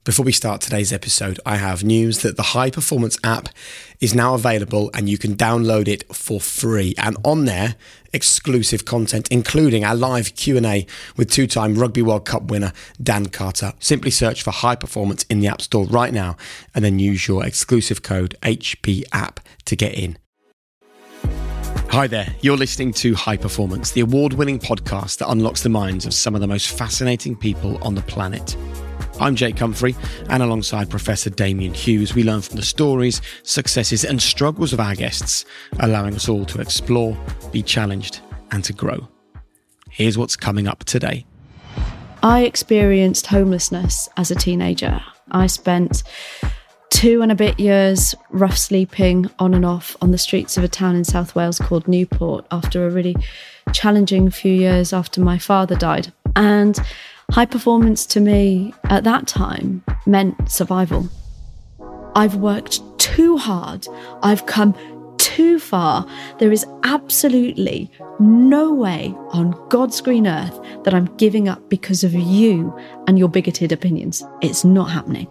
Before we start today's episode, I have news that the High Performance app is now available and you can download it for free. And on there, exclusive content, including our live Q&A with two-time Rugby World Cup winner Dan Carter. Simply search for High Performance in the App Store right now and then use your exclusive code HPApp to get in. Hi there, you're listening to High Performance, the award-winning podcast that unlocks the minds of some of the most fascinating people on the planet. I'm Jake Humphrey, and alongside Professor Damien Hughes, we learn from the stories, successes and struggles of our guests, allowing us all to explore, be challenged and to grow. Here's what's coming up today. I experienced homelessness as a teenager. I spent 2 and a bit years rough sleeping on and off on the streets of a town in South Wales called Newport after a really challenging few years after my father died. And high performance to me at that time meant survival. I've worked too hard. I've come too far. There is absolutely no way on God's green earth that I'm giving up because of you and your bigoted opinions. It's not happening.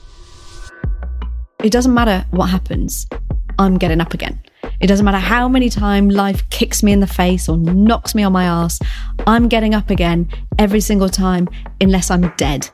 It doesn't matter what happens. I'm getting up again. It doesn't matter how many times life kicks me in the face or knocks me on my arse. I'm getting up again every single time unless I'm dead.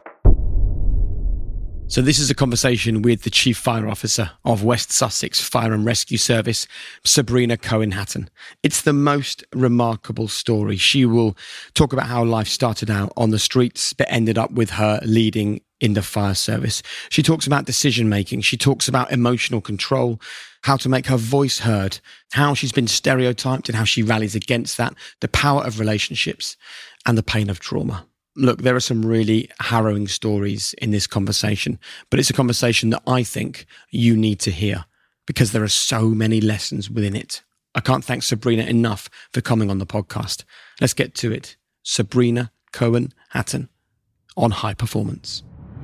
So this is a conversation with the Chief Fire Officer of West Sussex Fire and Rescue Service, Sabrina Cohen-Hatton. It's the most remarkable story. She will talk about how life started out on the streets but ended up with her leading in the fire service. She talks about decision making. She talks about emotional control, how to make her voice heard, how she's been stereotyped and how she rallies against that, the power of relationships and the pain of trauma. Look, there are some really harrowing stories in this conversation, but it's a conversation that I think you need to hear because there are so many lessons within it. I can't thank Sabrina enough for coming on the podcast. Let's get to it. Sabrina Cohen-Hatton on High Performance.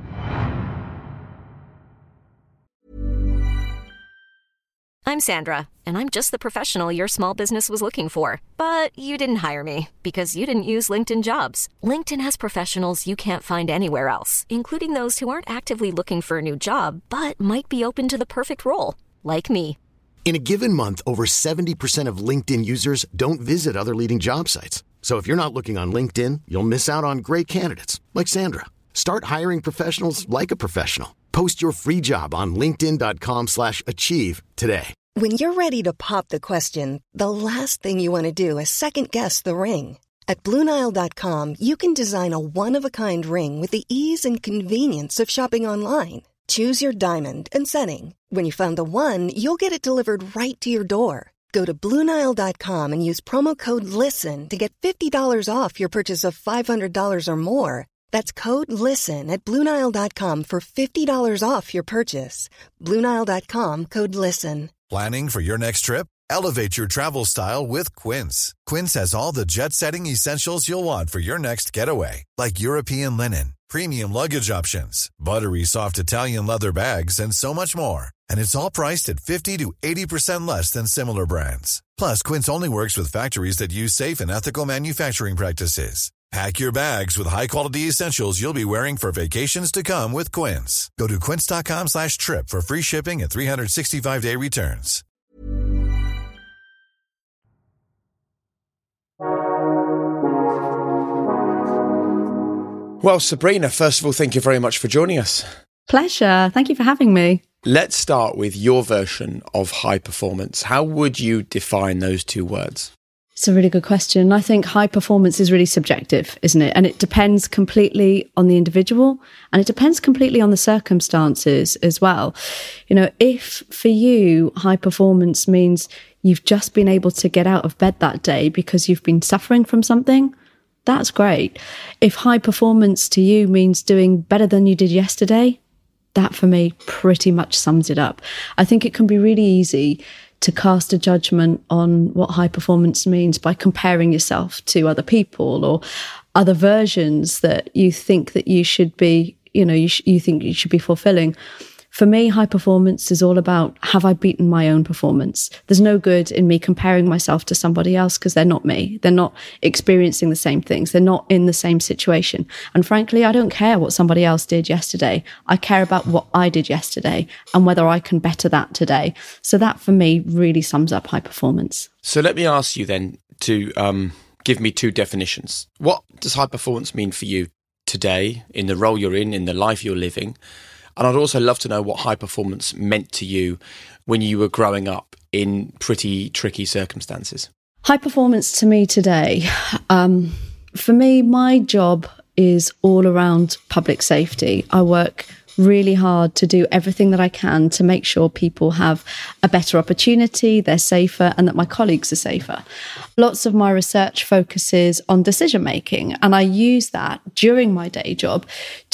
I'm Sandra, and I'm just the professional your small business was looking for. But you didn't hire me because you didn't use LinkedIn Jobs. LinkedIn has professionals you can't find anywhere else, including those who aren't actively looking for a new job, but might be open to the perfect role, like me. In a given month, over 70% of LinkedIn users don't visit other leading job sites. So if you're not looking on LinkedIn, you'll miss out on great candidates, like Sandra. Start hiring professionals like a professional. Post your free job on linkedin.com/achieve today. When you're ready to pop the question, the last thing you want to do is second-guess the ring. At BlueNile.com, you can design a one-of-a-kind ring with the ease and convenience of shopping online. Choose your diamond and setting. When you find the one, you'll get it delivered right to your door. Go to BlueNile.com and use promo code LISTEN to get $50 off your purchase of $500 or more. That's code LISTEN at BlueNile.com for $50 off your purchase. BlueNile.com, code LISTEN. Planning for your next trip? Elevate your travel style with Quince. Quince has all the jet-setting essentials you'll want for your next getaway, like European linen, premium luggage options, buttery soft Italian leather bags, and so much more. And it's all priced at 50 to 80% less than similar brands. Plus, Quince only works with factories that use safe and ethical manufacturing practices. Pack your bags with high-quality essentials you'll be wearing for vacations to come with Quince. Go to quince.com/trip for free shipping and 365-day returns. Well, Sabrina, first of all, thank you very much for joining us. Pleasure. Thank you for having me. Let's start with your version of high performance. How would you define those two words? It's a really good question. I think high performance is really subjective, isn't it? And it depends completely on the individual and it depends completely on the circumstances as well. You know, if for you, high performance means you've just been able to get out of bed that day because you've been suffering from something, that's great. If high performance to you means doing better than you did yesterday, that for me pretty much sums it up. I think it can be really easy to cast a judgment on what high performance means by comparing yourself to other people or other versions that you think that you should be, you think you should be fulfilling. For me, high performance is all about, have I beaten my own performance? There's no good in me comparing myself to somebody else because they're not me. They're not experiencing the same things. They're not in the same situation. And frankly, I don't care what somebody else did yesterday. I care about what I did yesterday and whether I can better that today. So that for me really sums up high performance. So let me ask you then to give me two definitions. What does high performance mean for you today, in the role you're in the life you're living? And I'd also love to know what high performance meant to you when you were growing up in pretty tricky circumstances. High performance to me today, for me, my job is all around public safety. I work really hard to do everything that I can to make sure people have a better opportunity, they're safer, and that my colleagues are safer. Lots of my research focuses on decision making, and I use that during my day job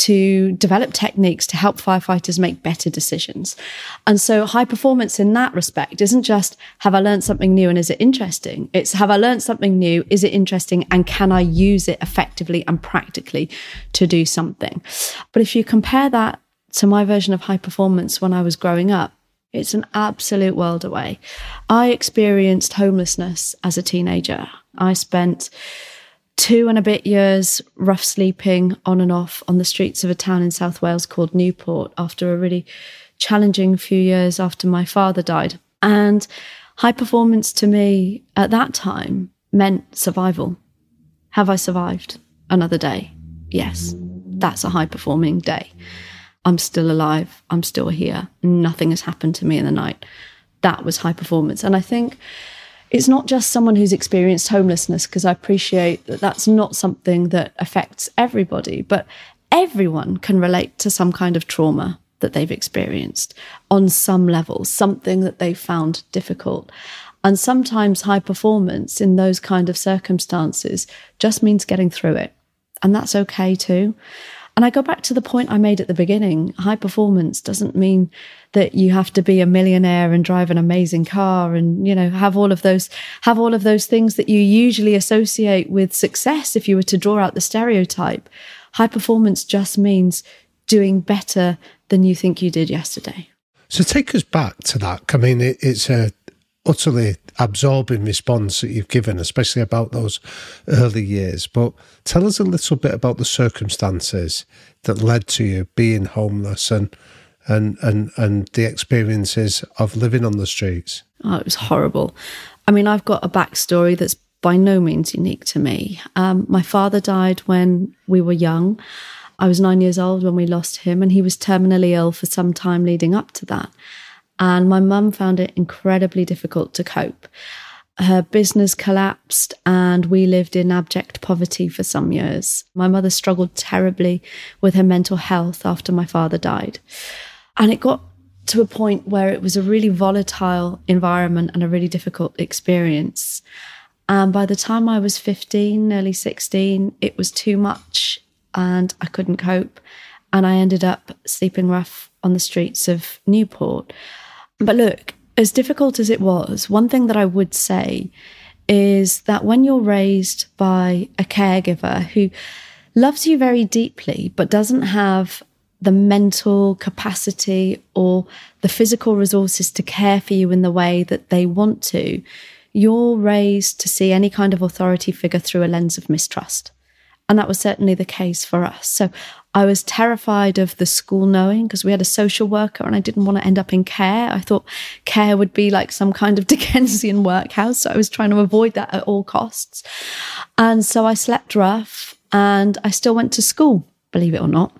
to develop techniques to help firefighters make better decisions. And so high performance in that respect isn't just, have I learned something new and is it interesting? It's, have I learned something new, is it interesting, and can I use it effectively and practically to do something? But if you compare that to my version of high performance when I was growing up, it's an absolute world away. I experienced homelessness as a teenager. I spent 2 and a bit years rough sleeping on and off on the streets of a town in South Wales called Newport after a really challenging few years after my father died. And high performance to me at that time meant survival. Have I survived another day? Yes, that's a high performing day. I'm still alive. I'm still here. Nothing has happened to me in the night. That was high performance. And I think it's not just someone who's experienced homelessness, because I appreciate that that's not something that affects everybody, but everyone can relate to some kind of trauma that they've experienced on some level, something that they found difficult. And sometimes high performance in those kind of circumstances just means getting through it. And that's okay too. And I go back to the point I made at the beginning. High performance doesn't mean that you have to be a millionaire and drive an amazing car and, you know, have all of those things that you usually associate with success if you were to draw out the stereotype. High performance just means doing better than you think you did yesterday. So take us back to that. I mean, it's a utterly absorbing response that you've given, especially about those early years. But tell us a little bit about the circumstances that led to you being homeless and the experiences of living on the streets. Oh, it was horrible. I mean, I've got a backstory that's by no means unique to me. My father died when we were young. I was 9 years old when we lost him, and he was terminally ill for some time leading up to that. And my mum found it incredibly difficult to cope. Her business collapsed and we lived in abject poverty for some years. My mother struggled terribly with her mental health after my father died. And it got to a point where it was a really volatile environment and a really difficult experience. And by the time I was 15, nearly 16, it was too much and I couldn't cope. And I ended up sleeping rough on the streets of Newport. But look, as difficult as it was, one thing that I would say is that when you're raised by a caregiver who loves you very deeply, but doesn't have the mental capacity or the physical resources to care for you in the way that they want to, you're raised to see any kind of authority figure through a lens of mistrust. And that was certainly the case for us. So I was terrified of the school knowing, because we had a social worker and I didn't want to end up in care. I thought care would be like some kind of Dickensian workhouse. So I was trying to avoid that at all costs. And so I slept rough and I still went to school, believe it or not.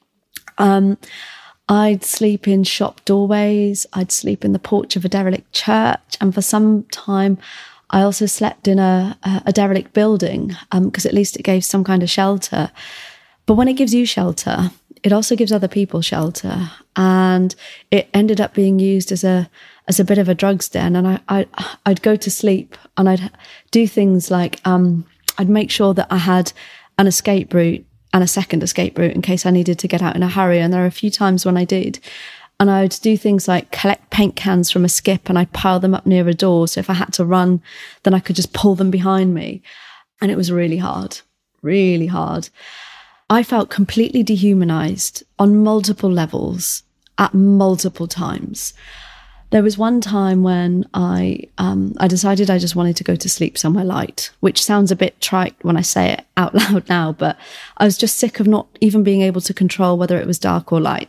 I'd sleep in shop doorways. I'd sleep in the porch of a derelict church. And for some time, I also slept in a derelict building because at least it gave some kind of shelter. But when it gives you shelter, it also gives other people shelter. And it ended up being used as a bit of a drugs den. And I'd go to sleep and I'd do things like I'd make sure that I had an escape route and a second escape route in case I needed to get out in a hurry. And there are a few times when I did. And I'd do things like collect paint cans from a skip and I'd pile them up near a door. So if I had to run, then I could just pull them behind me. And it was really hard, really hard. I felt completely dehumanized on multiple levels. at multiple times. There was one time when I decided I just wanted to go to sleep somewhere light, which sounds a bit trite when I say it out loud now, but I was just sick of not even being able to control whether it was dark or light.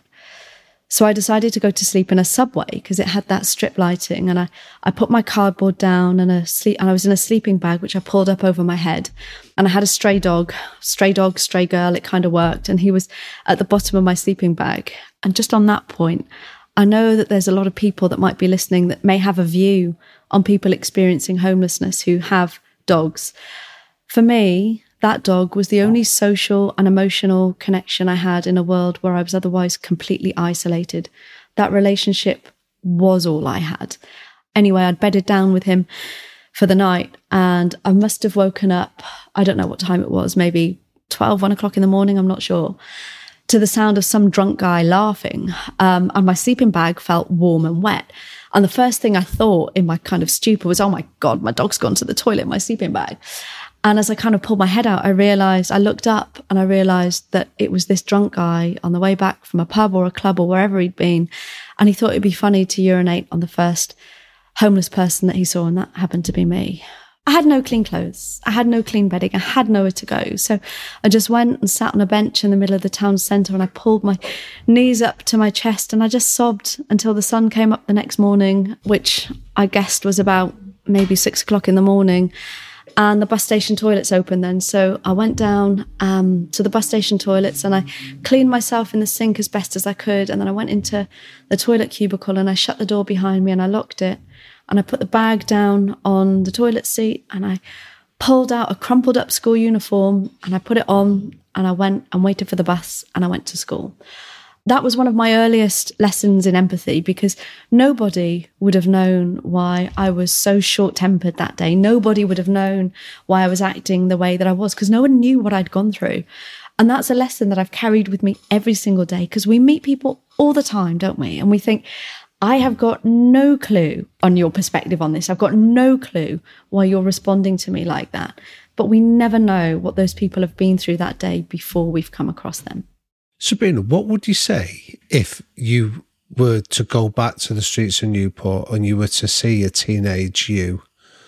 So I decided to go to sleep in a subway because it had that strip lighting, and I put my cardboard down and I was in a sleeping bag, which I pulled up over my head, and I had a stray dog, stray girl, it kind of worked, and he was at the bottom of my sleeping bag. And just on that point, I know that there's a lot of people that might be listening that may have a view on people experiencing homelessness who have dogs. For me, that dog was the only social and emotional connection I had in a world where I was otherwise completely isolated. That relationship was all I had. Anyway, I'd bedded down with him for the night, and I must have woken up, I don't know what time it was, maybe 1 o'clock in the morning, I'm not sure, to the sound of some drunk guy laughing. And my sleeping bag felt warm and wet. And the first thing I thought in my kind of stupor was, oh my God, my dog's gone to the toilet in my sleeping bag. And as I kind of pulled my head out, I looked up and I realised that it was this drunk guy on the way back from a pub or a club or wherever he'd been. And he thought it'd be funny to urinate on the first homeless person that he saw, and that happened to be me. I had no clean clothes. I had no clean bedding. I had nowhere to go. So I just went and sat on a bench in the middle of the town centre, and I pulled my knees up to my chest and I just sobbed until the sun came up the next morning, which I guessed was about maybe 6 o'clock in the morning. And the bus station toilets opened then. So I went down to the bus station toilets and I cleaned myself in the sink as best as I could. And then I went into the toilet cubicle and I shut the door behind me and I locked it. And I put the bag down on the toilet seat and I pulled out a crumpled up school uniform and I put it on and I went and waited for the bus and I went to school. That was one of my earliest lessons in empathy, because nobody would have known why I was so short-tempered that day. Nobody would have known why I was acting the way that I was, because no one knew what I'd gone through. And that's a lesson that I've carried with me every single day, because we meet people all the time, don't we? And we think, I have got no clue on your perspective on this. I've got no clue why you're responding to me like that. But we never know what those people have been through that day before we've come across them. Sabrina, what would you say if you were to go back to the streets of Newport and you were to see a teenage you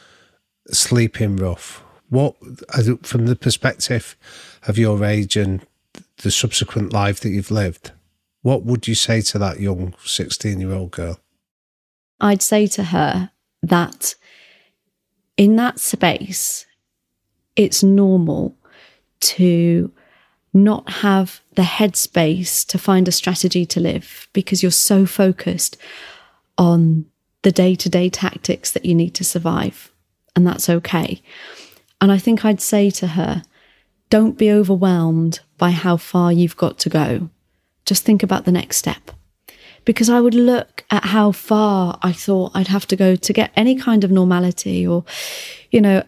sleeping rough? What, from the perspective of your age and the subsequent life that you've lived, what would you say to that young 16-year-old girl? I'd say to her that in that space, it's normal to not have the headspace to find a strategy to live, because you're so focused on the day-to-day tactics that you need to survive. And that's okay. And I think I'd say to her, don't be overwhelmed by how far you've got to go. Just think about the next step. Because I would look at how far I thought I'd have to go to get any kind of normality, or, you know,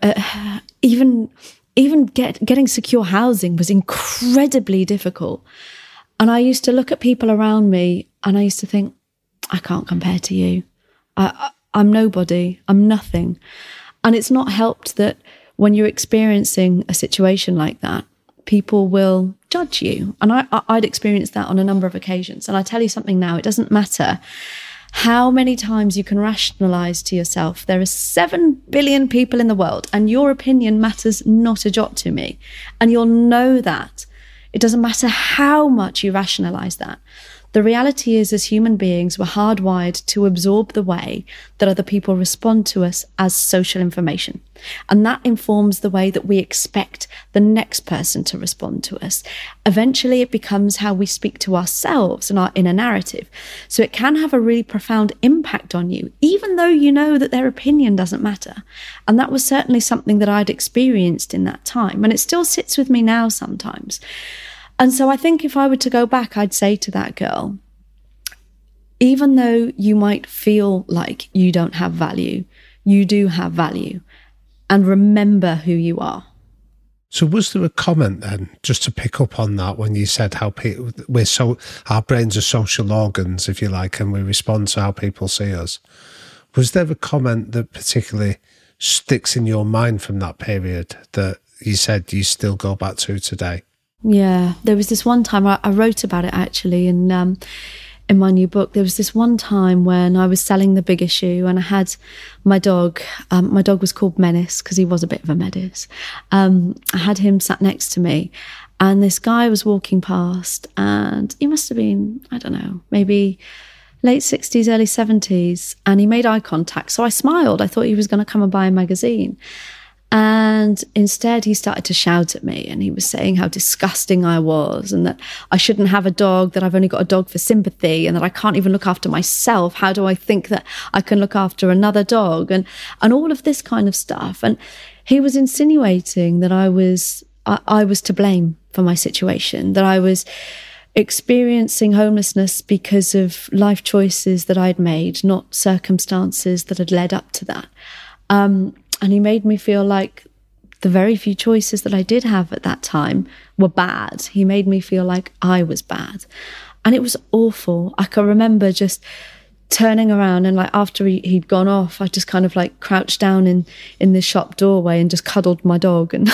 even getting secure housing was incredibly difficult. And I used to look at people around me and I used to think, I can't compare to you. I'm nobody. I'm nothing. And it's not helped that when you're experiencing a situation like that, people will judge you. And I'd experienced that on a number of occasions. And I tell you something now, it doesn't matter how many times you can rationalize to yourself, there are 7 billion people in the world and your opinion matters not a jot to me. And you'll know that. It doesn't matter how much you rationalize that. The reality is, as human beings, we're hardwired to absorb the way that other people respond to us as social information. And that informs the way that we expect the next person to respond to us. Eventually, it becomes how we speak to ourselves and our inner narrative. So it can have a really profound impact on you, even though you know that their opinion doesn't matter. And that was certainly something that I'd experienced in that time. And it still sits with me now sometimes. And so I think if I were to go back, I'd say to that girl, even though you might feel like you don't have value, you do have value. And remember who you are. So was there a comment then, just to pick up on that, when you said how our brains are social organs, if you like, and we respond to how people see us? Was there a comment that particularly sticks in your mind from that period that you said you still go back to today? Yeah, there was this one time I wrote about it actually, and in my new book, there was this one time when I was selling the big issue and I had my dog. My dog was called Menace because he was a bit of a menace. I had him sat next to me and this guy was walking past and he must have been, I don't know, maybe late 60s, early 70s. And he made eye contact. So I smiled. I thought he was going to come and buy a magazine. And instead he started to shout at me and he was saying how disgusting I was and that I shouldn't have a dog, that I've only got a dog for sympathy and that I can't even look after myself. How do I think that I can look after another dog? And all of this kind of stuff. And he was insinuating that I was to blame for my situation, that I was experiencing homelessness because of life choices that I'd made, not circumstances that had led up to that. And he made me feel like the very few choices that I did have at that time were bad. He made me feel like I was bad. And it was awful. I can remember just turning around and like after he'd gone off, I just kind of like crouched down in the shop doorway and just cuddled my dog and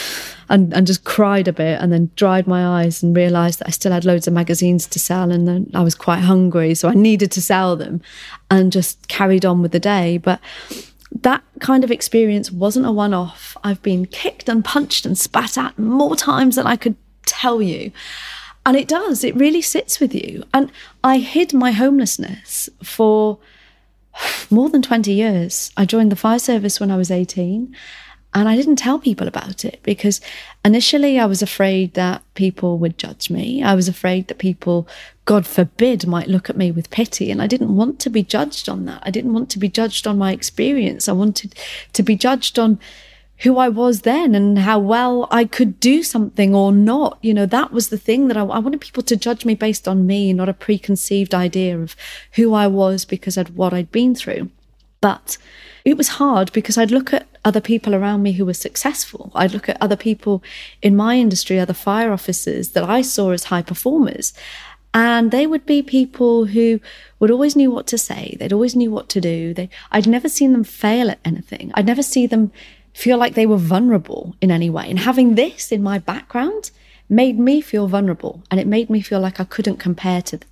and just cried a bit and then dried my eyes and realised that I still had loads of magazines to sell and then I was quite hungry, so I needed to sell them and just carried on with the day. But that kind of experience wasn't a one-off. I've been kicked and punched and spat at more times than I could tell you. And it really sits with you. And I hid my homelessness for more than 20 years. I joined the fire service when I was 18 and I didn't tell people about it because initially I was afraid that people would judge me. I was afraid that people, God forbid, might look at me with pity. And I didn't want to be judged on that. I didn't want to be judged on my experience. I wanted to be judged on who I was then and how well I could do something or not. You know, that was the thing that I wanted people to judge me based on me, not a preconceived idea of who I was because of what I'd been through. But it was hard because I'd look at other people around me who were successful. I'd look at other people in my industry, other fire officers that I saw as high performers. And they would be people who would always knew what to say. They'd always knew what to do. I'd never seen them fail at anything. I'd never see them feel like they were vulnerable in any way. And having this in my background made me feel vulnerable, and it made me feel like I couldn't compare to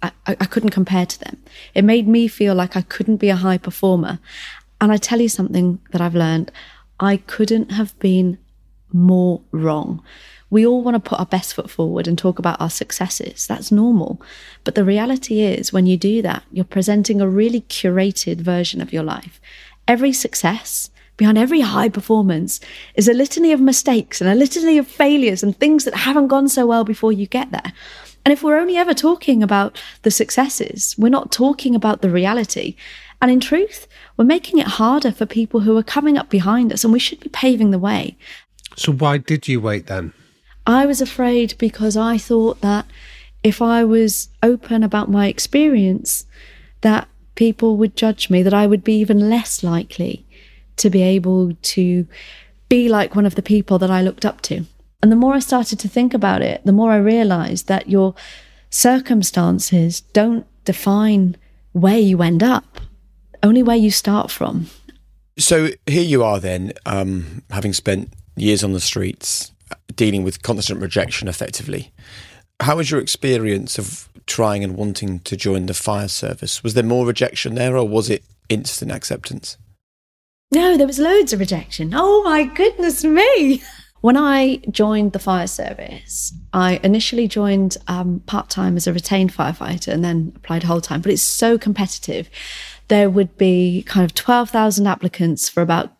them. It made me feel like I couldn't be a high performer. And I tell you something that I've learned, I couldn't have been more wrong. We all want to put our best foot forward and talk about our successes. That's normal. But the reality is, when you do that, you're presenting a really curated version of your life. Every success, behind every high performance, is a litany of mistakes and a litany of failures and things that haven't gone so well before you get there. And if we're only ever talking about the successes, we're not talking about the reality. And in truth, we're making it harder for people who are coming up behind us, and we should be paving the way. So why did you wait then? I was afraid because I thought that if I was open about my experience, that people would judge me, that I would be even less likely to be able to be like one of the people that I looked up to. And the more I started to think about it, the more I realised that your circumstances don't define where you end up, only where you start from. So here you are then, having spent years on the streets, dealing with constant rejection effectively. How was your experience of trying and wanting to join the fire service? Was there more rejection there, or was it instant acceptance? No, there was loads of rejection. Oh my goodness me. When I joined the fire service, I initially joined part-time as a retained firefighter and then applied whole-time, but it's so competitive. There would be kind of 12,000 applicants for about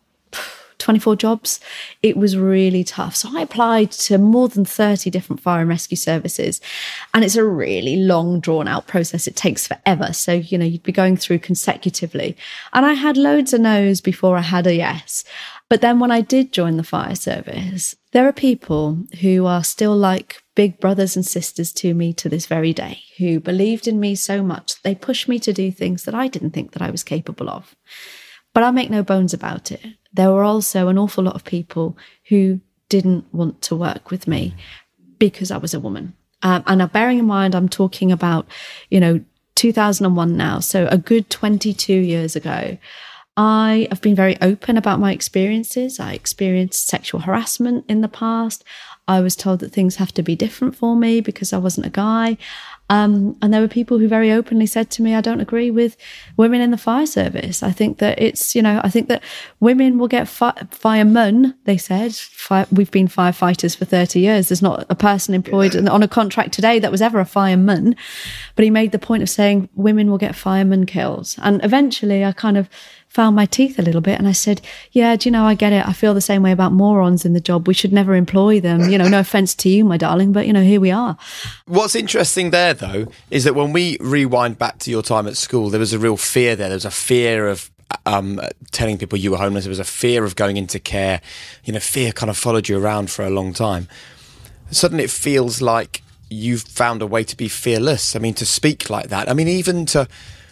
24 jobs. It was really tough. So I applied to more than 30 different fire and rescue services. And it's a really long, drawn out process. It takes forever. So, you'd be going through consecutively. And I had loads of no's before I had a yes. But then when I did join the fire service, there are people who are still like big brothers and sisters to me to this very day, who believed in me so much. They pushed me to do things that I didn't think that I was capable of. But I make no bones about it. There were also an awful lot of people who didn't want to work with me because I was a woman. And now, bearing in mind, I'm talking about, 2001 now, so a good 22 years ago. I have been very open about my experiences. I experienced sexual harassment in the past. I was told that things have to be different for me because I wasn't a guy. And there were people who very openly said to me, I don't agree with women in the fire service. I think that I think that women will get firemen, they said. We've been firefighters for 30 years. There's not a person employed on a contract today that was ever a fireman. But he made the point of saying women will get fireman kills. And eventually I kind of found my teeth a little bit and I said, yeah, do you know, I get it. I feel the same way about morons in the job. We should never employ them. No offense to you, my darling, but here we are. What's interesting there, though, is that when we rewind back to your time at school, there was a real fear there. There was a fear of telling people you were homeless. There was a fear of going into care. Fear kind of followed you around for a long time. Suddenly it feels like you've found a way to be fearless. I mean, to speak like that. I mean, even to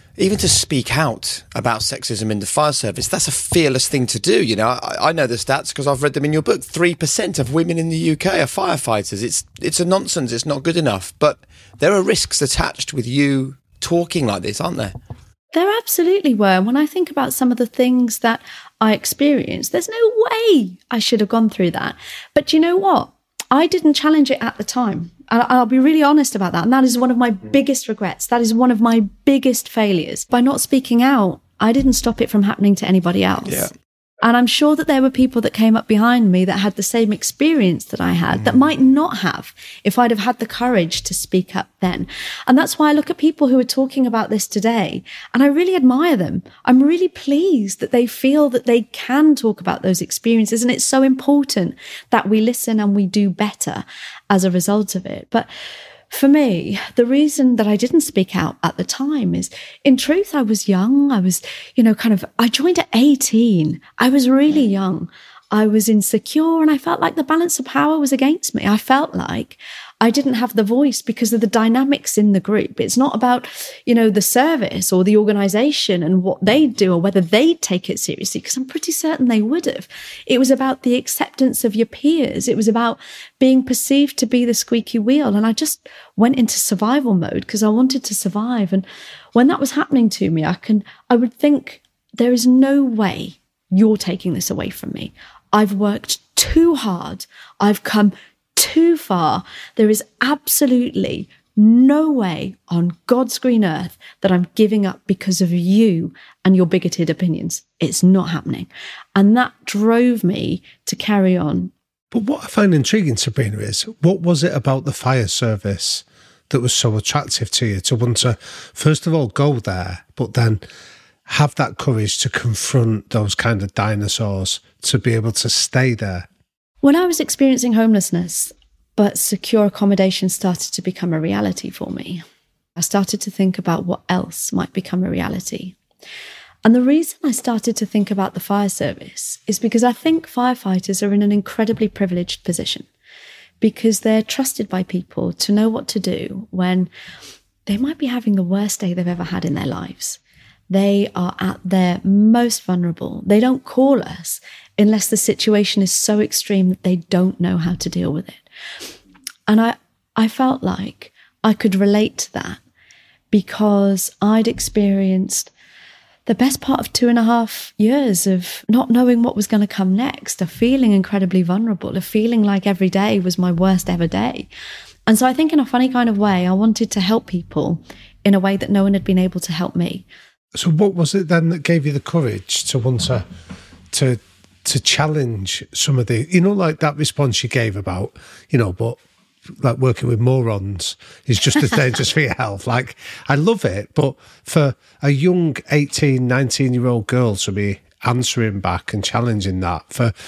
speak out about sexism in the fire service, that's a fearless thing to do. I know the stats because I've read them in your book. 3% of women in the UK are firefighters. It's a nonsense. It's not good enough. But there are risks attached with you talking like this, aren't there? There absolutely were. When I think about some of the things that I experienced, there's no way I should have gone through that. But you know what? I didn't challenge it at the time. And I'll be really honest about that. And that is one of my biggest regrets. That is one of my biggest failures. By not speaking out, I didn't stop it from happening to anybody else. Yeah. And I'm sure that there were people that came up behind me that had the same experience that I had that might not have if I'd have had the courage to speak up then. And that's why I look at people who are talking about this today and I really admire them. I'm really pleased that they feel that they can talk about those experiences. And it's so important that we listen and we do better as a result of it. But for me, the reason that I didn't speak out at the time is, in truth, I was young. I was, I joined at 18. I was really young. I was insecure and I felt like the balance of power was against me. I felt like I didn't have the voice because of the dynamics in the group. It's not about, the service or the organisation and what they do or whether they'd take it seriously, because I'm pretty certain they would have. It was about the acceptance of your peers. It was about being perceived to be the squeaky wheel. And I just went into survival mode because I wanted to survive. And when that was happening to me, I would think, there is no way you're taking this away from me. I've worked too hard. I've come too far. There is absolutely no way on God's green earth that I'm giving up because of you and your bigoted opinions. It's not happening. And that drove me to carry on. But what I find intriguing, Sabrina, is what was it about the fire service that was so attractive to you to want to, first of all, go there, but then have that courage to confront those kind of dinosaurs, to be able to stay there? When I was experiencing homelessness, but secure accommodation started to become a reality for me, I started to think about what else might become a reality. And the reason I started to think about the fire service is because I think firefighters are in an incredibly privileged position, because they're trusted by people to know what to do when they might be having the worst day they've ever had in their lives. They are at their most vulnerable. They don't call us unless the situation is so extreme that they don't know how to deal with it. And I felt like I could relate to that because I'd experienced the best part of 2.5 years of not knowing what was going to come next, of feeling incredibly vulnerable, of feeling like every day was my worst ever day. And so I think in a funny kind of way, I wanted to help people in a way that no one had been able to help me. So what was it then that gave you the courage to want to challenge some of the, like that response you gave about, but like working with morons is just as dangerous for your health. Like, I love it, but for a young 18, 19-year-old girl to be answering back and challenging that,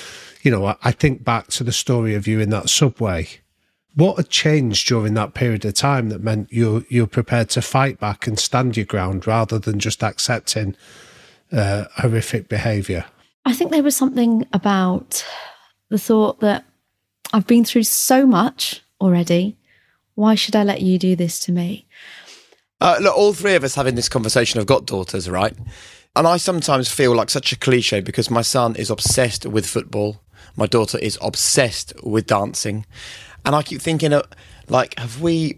I think back to the story of you in that subway. What had changed during that period of time that meant you're prepared to fight back and stand your ground rather than just accepting horrific behaviour? I think there was something about the thought that I've been through so much already. Why should I let you do this to me? Look, all three of us having this conversation have got daughters, right? And I sometimes feel like such a cliche because my son is obsessed with football. My daughter is obsessed with dancing. And I keep thinking, have we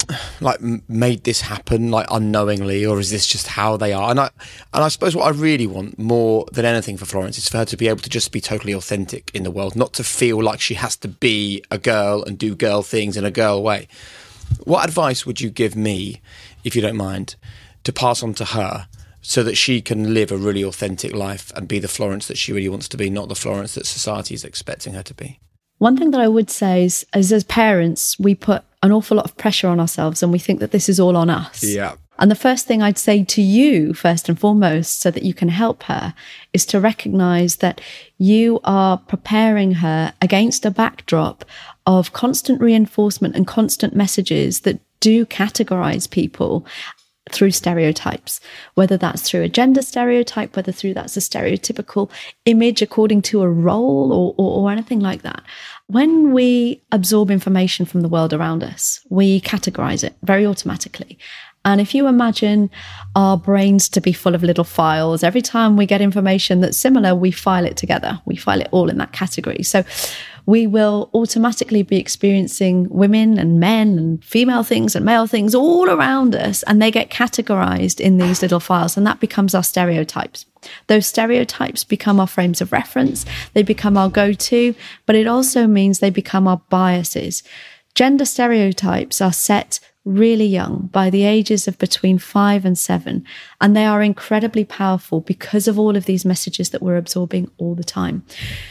made this happen unknowingly, or is this just how they are? And I suppose what I really want more than anything for Florence is for her to be able to just be totally authentic in the world, not to feel like she has to be a girl and do girl things in a girl way. What advice would you give me, if you don't mind, to pass on to her so that she can live a really authentic life and be the Florence that she really wants to be, not the Florence that society is expecting her to be? One thing that I would say is as parents, we put an awful lot of pressure on ourselves and we think that this is all on us. Yeah. And the first thing I'd say to you, first and foremost, so that you can help her, is to recognize that you are preparing her against a backdrop of constant reinforcement and constant messages that do categorize people through stereotypes, whether that's through a gender stereotype, whether through that's a stereotypical image according to a role or anything like that. When we absorb information from the world around us, we categorize it very automatically. And if you imagine our brains to be full of little files, every time we get information that's similar, we file it together. We file it all in that category. So we will automatically be experiencing women and men and female things and male things all around us, and they get categorized in these little files, and that becomes our stereotypes. Those stereotypes become our frames of reference. They become our go-to, but it also means they become our biases. Gender stereotypes are set really young, by the ages of between 5 and 7. And they are incredibly powerful because of all of these messages that we're absorbing all the time.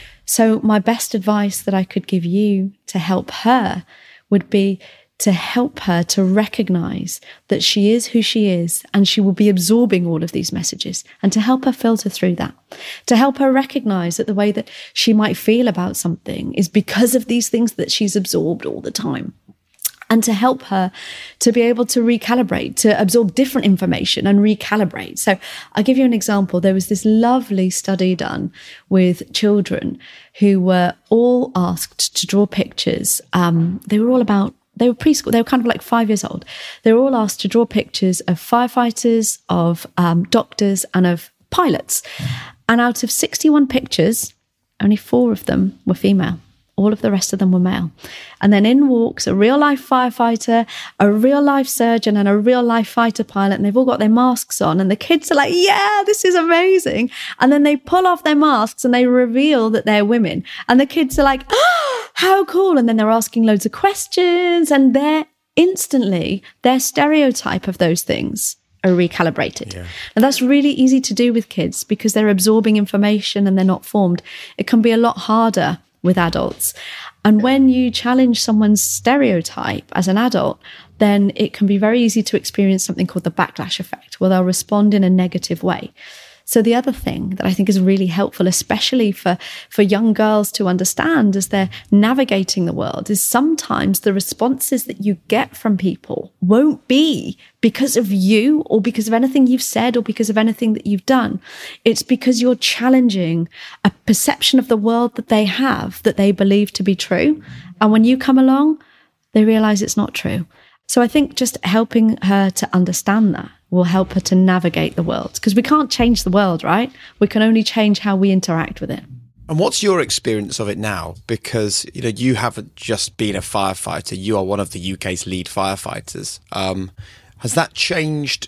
So my best advice that I could give you to help her would be to help her to recognize that she is who she is and she will be absorbing all of these messages, and to help her filter through that, to help her recognize that the way that she might feel about something is because of these things that she's absorbed all the time. And to help her to be able to recalibrate, to absorb different information and recalibrate. So I'll give you an example. There was this lovely study done with children who were all asked to draw pictures. They were preschool. They were kind of like 5 years old. They were all asked to draw pictures of firefighters, of doctors, and of pilots. And out of 61 pictures, only 4 of them were female. All of the rest of them were male. And then in walks a real-life firefighter, a real-life surgeon, and a real-life fighter pilot, and they've all got their masks on, and the kids are like, yeah, this is amazing. And then they pull off their masks and they reveal that they're women. And the kids are like, oh, how cool. And then they're asking loads of questions, and they're instantly, their stereotype of those things are recalibrated. Yeah. And that's really easy to do with kids because they're absorbing information and they're not formed. It can be a lot harder with adults. And when you challenge someone's stereotype as an adult, then it can be very easy to experience something called the backlash effect, where they'll respond in a negative way. So the other thing that I think is really helpful, especially for young girls to understand as they're navigating the world, is sometimes the responses that you get from people won't be because of you or because of anything you've said or because of anything that you've done. It's because you're challenging a perception of the world that they have, that they believe to be true. And when you come along, they realize it's not true. So I think just helping her to understand that will help her to navigate the world, because we can't change the world, right? We can only change how we interact with it. And what's your experience of it now? Because, you haven't just been a firefighter. You are one of the UK's lead firefighters. Has that changed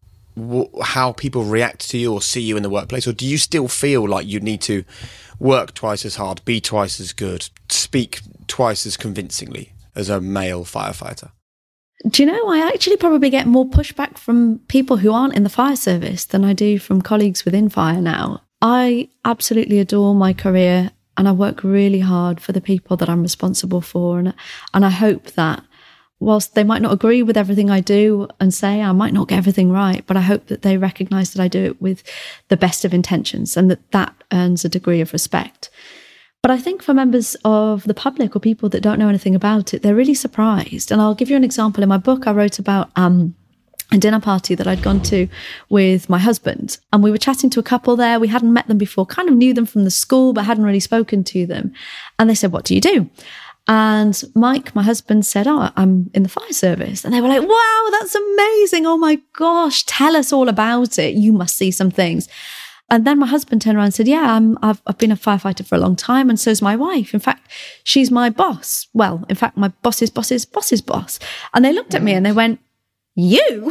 how people react to you or see you in the workplace? Or do you still feel like you need to work twice as hard, be twice as good, speak twice as convincingly as a male firefighter? Do you know, I actually probably get more pushback from people who aren't in the fire service than I do from colleagues within fire now. I absolutely adore my career and I work really hard for the people that I'm responsible for. And I hope that whilst they might not agree with everything I do and say, I might not get everything right, but I hope that they recognise that I do it with the best of intentions and that earns a degree of respect. But I think for members of the public or people that don't know anything about it, they're really surprised. And I'll give you an example. In my book, I wrote about a dinner party that I'd gone to with my husband. And we were chatting to a couple there. We hadn't met them before, kind of knew them from the school, but hadn't really spoken to them. And they said, what do you do? And Mike, my husband, said, oh, I'm in the fire service. And they were like, wow, that's amazing. Oh my gosh, tell us all about it. You must see some things. And then my husband turned around and said, yeah, I've been a firefighter for a long time, and so's my wife. In fact, she's my boss. Well, in fact, my boss's boss's boss's boss. And they looked at me and they went, you?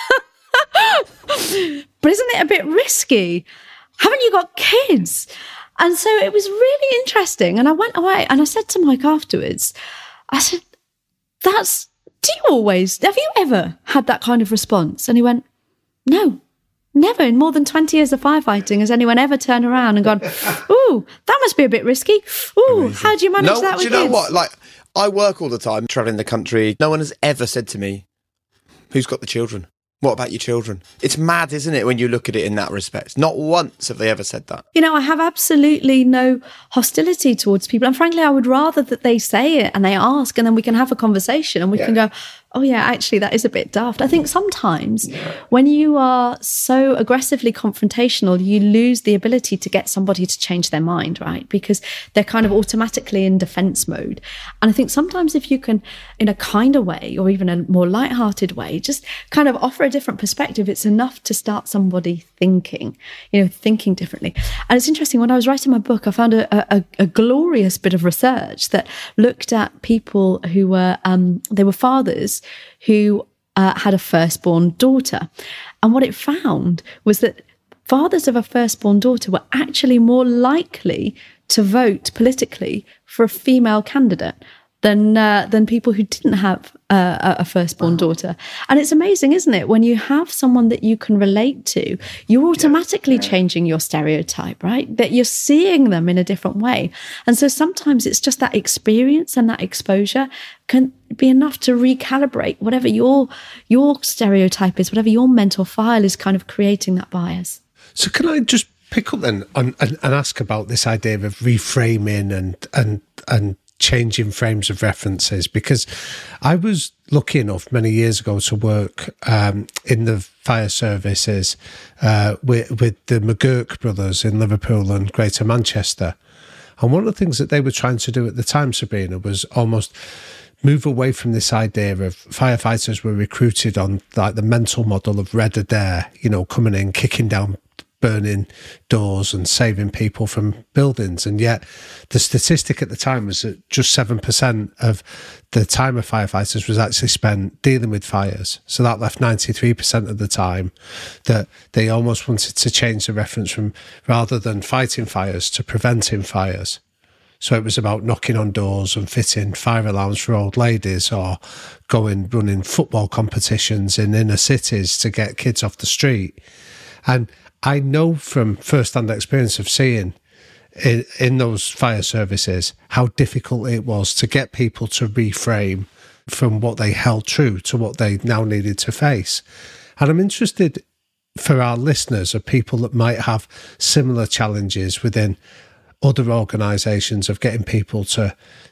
But isn't it a bit risky? Haven't you got kids? And so it was really interesting. And I went away and I said to Mike afterwards, I said, that's have you ever had that kind of response? And he went, no, never. In more than 20 years of firefighting has anyone ever turned around and gone, ooh, that must be a bit risky. Ooh, amazing. How do you manage that with kids? Do you know what? Like, I work all the time, travelling the country. No one has ever said to me, who's got the children? What about your children? It's mad, isn't it, when you look at it in that respect? Not once have they ever said that. You know, I have absolutely no hostility towards people. And frankly, I would rather that they say it and they ask, and then we can have a conversation and we can go, oh yeah, actually, that is a bit daft. I think sometimes when you are so aggressively confrontational, you lose the ability to get somebody to change their mind, right? Because they're kind of automatically in defense mode. And I think sometimes if you can, in a kinder way or even a more lighthearted way, just kind of offer a different perspective, it's enough to start somebody thinking differently. And it's interesting, when I was writing my book, I found a glorious bit of research that looked at people who were, they were fathers who had a firstborn daughter. And what it found was that fathers of a firstborn daughter were actually more likely to vote politically for a female candidate than people who didn't have a firstborn daughter. And it's amazing, isn't it? When you have someone that you can relate to, you're automatically changing your stereotype, right? That you're seeing them in a different way. And so sometimes it's just that experience and that exposure can be enough to recalibrate whatever your stereotype is, whatever your mental file is kind of creating that bias. So can I just pick up then and ask about this idea of reframing and changing frames of references? Because I was lucky enough many years ago to work in the fire services with the McGurk brothers in Liverpool and Greater Manchester. And one of the things that they were trying to do at the time, Sabrina, was almost move away from this idea of firefighters were recruited on like the mental model of Red Adair, coming in, kicking down burning doors and saving people from buildings. And yet the statistic at the time was that just 7% of the time of firefighters was actually spent dealing with fires. So that left 93% of the time that they almost wanted to change the reference from, rather than fighting fires, to preventing fires. So it was about knocking on doors and fitting fire alarms for old ladies, or running football competitions in inner cities to get kids off the street. And I know from first-hand experience of seeing in those fire services how difficult it was to get people to reframe from what they held true to what they now needed to face. And I'm interested, for our listeners, of people that might have similar challenges within other organisations, of getting people to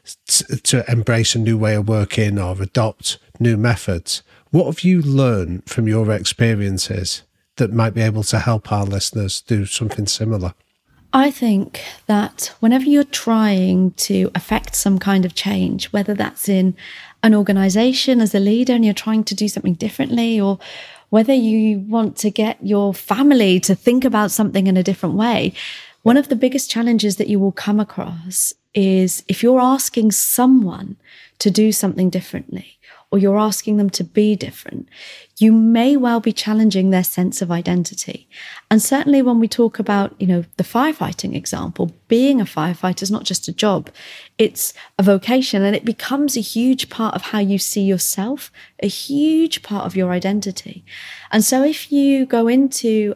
embrace a new way of working or adopt new methods. What have you learned from your experiences that might be able to help our listeners do something similar? I think that whenever you're trying to affect some kind of change, whether that's in an organisation as a leader and you're trying to do something differently, or whether you want to get your family to think about something in a different way, one of the biggest challenges that you will come across is if you're asking someone to do something differently, or you're asking them to be different, you may well be challenging their sense of identity. And certainly when we talk about, the firefighting example, being a firefighter is not just a job, it's a vocation, and it becomes a huge part of how you see yourself, a huge part of your identity. And so if you go into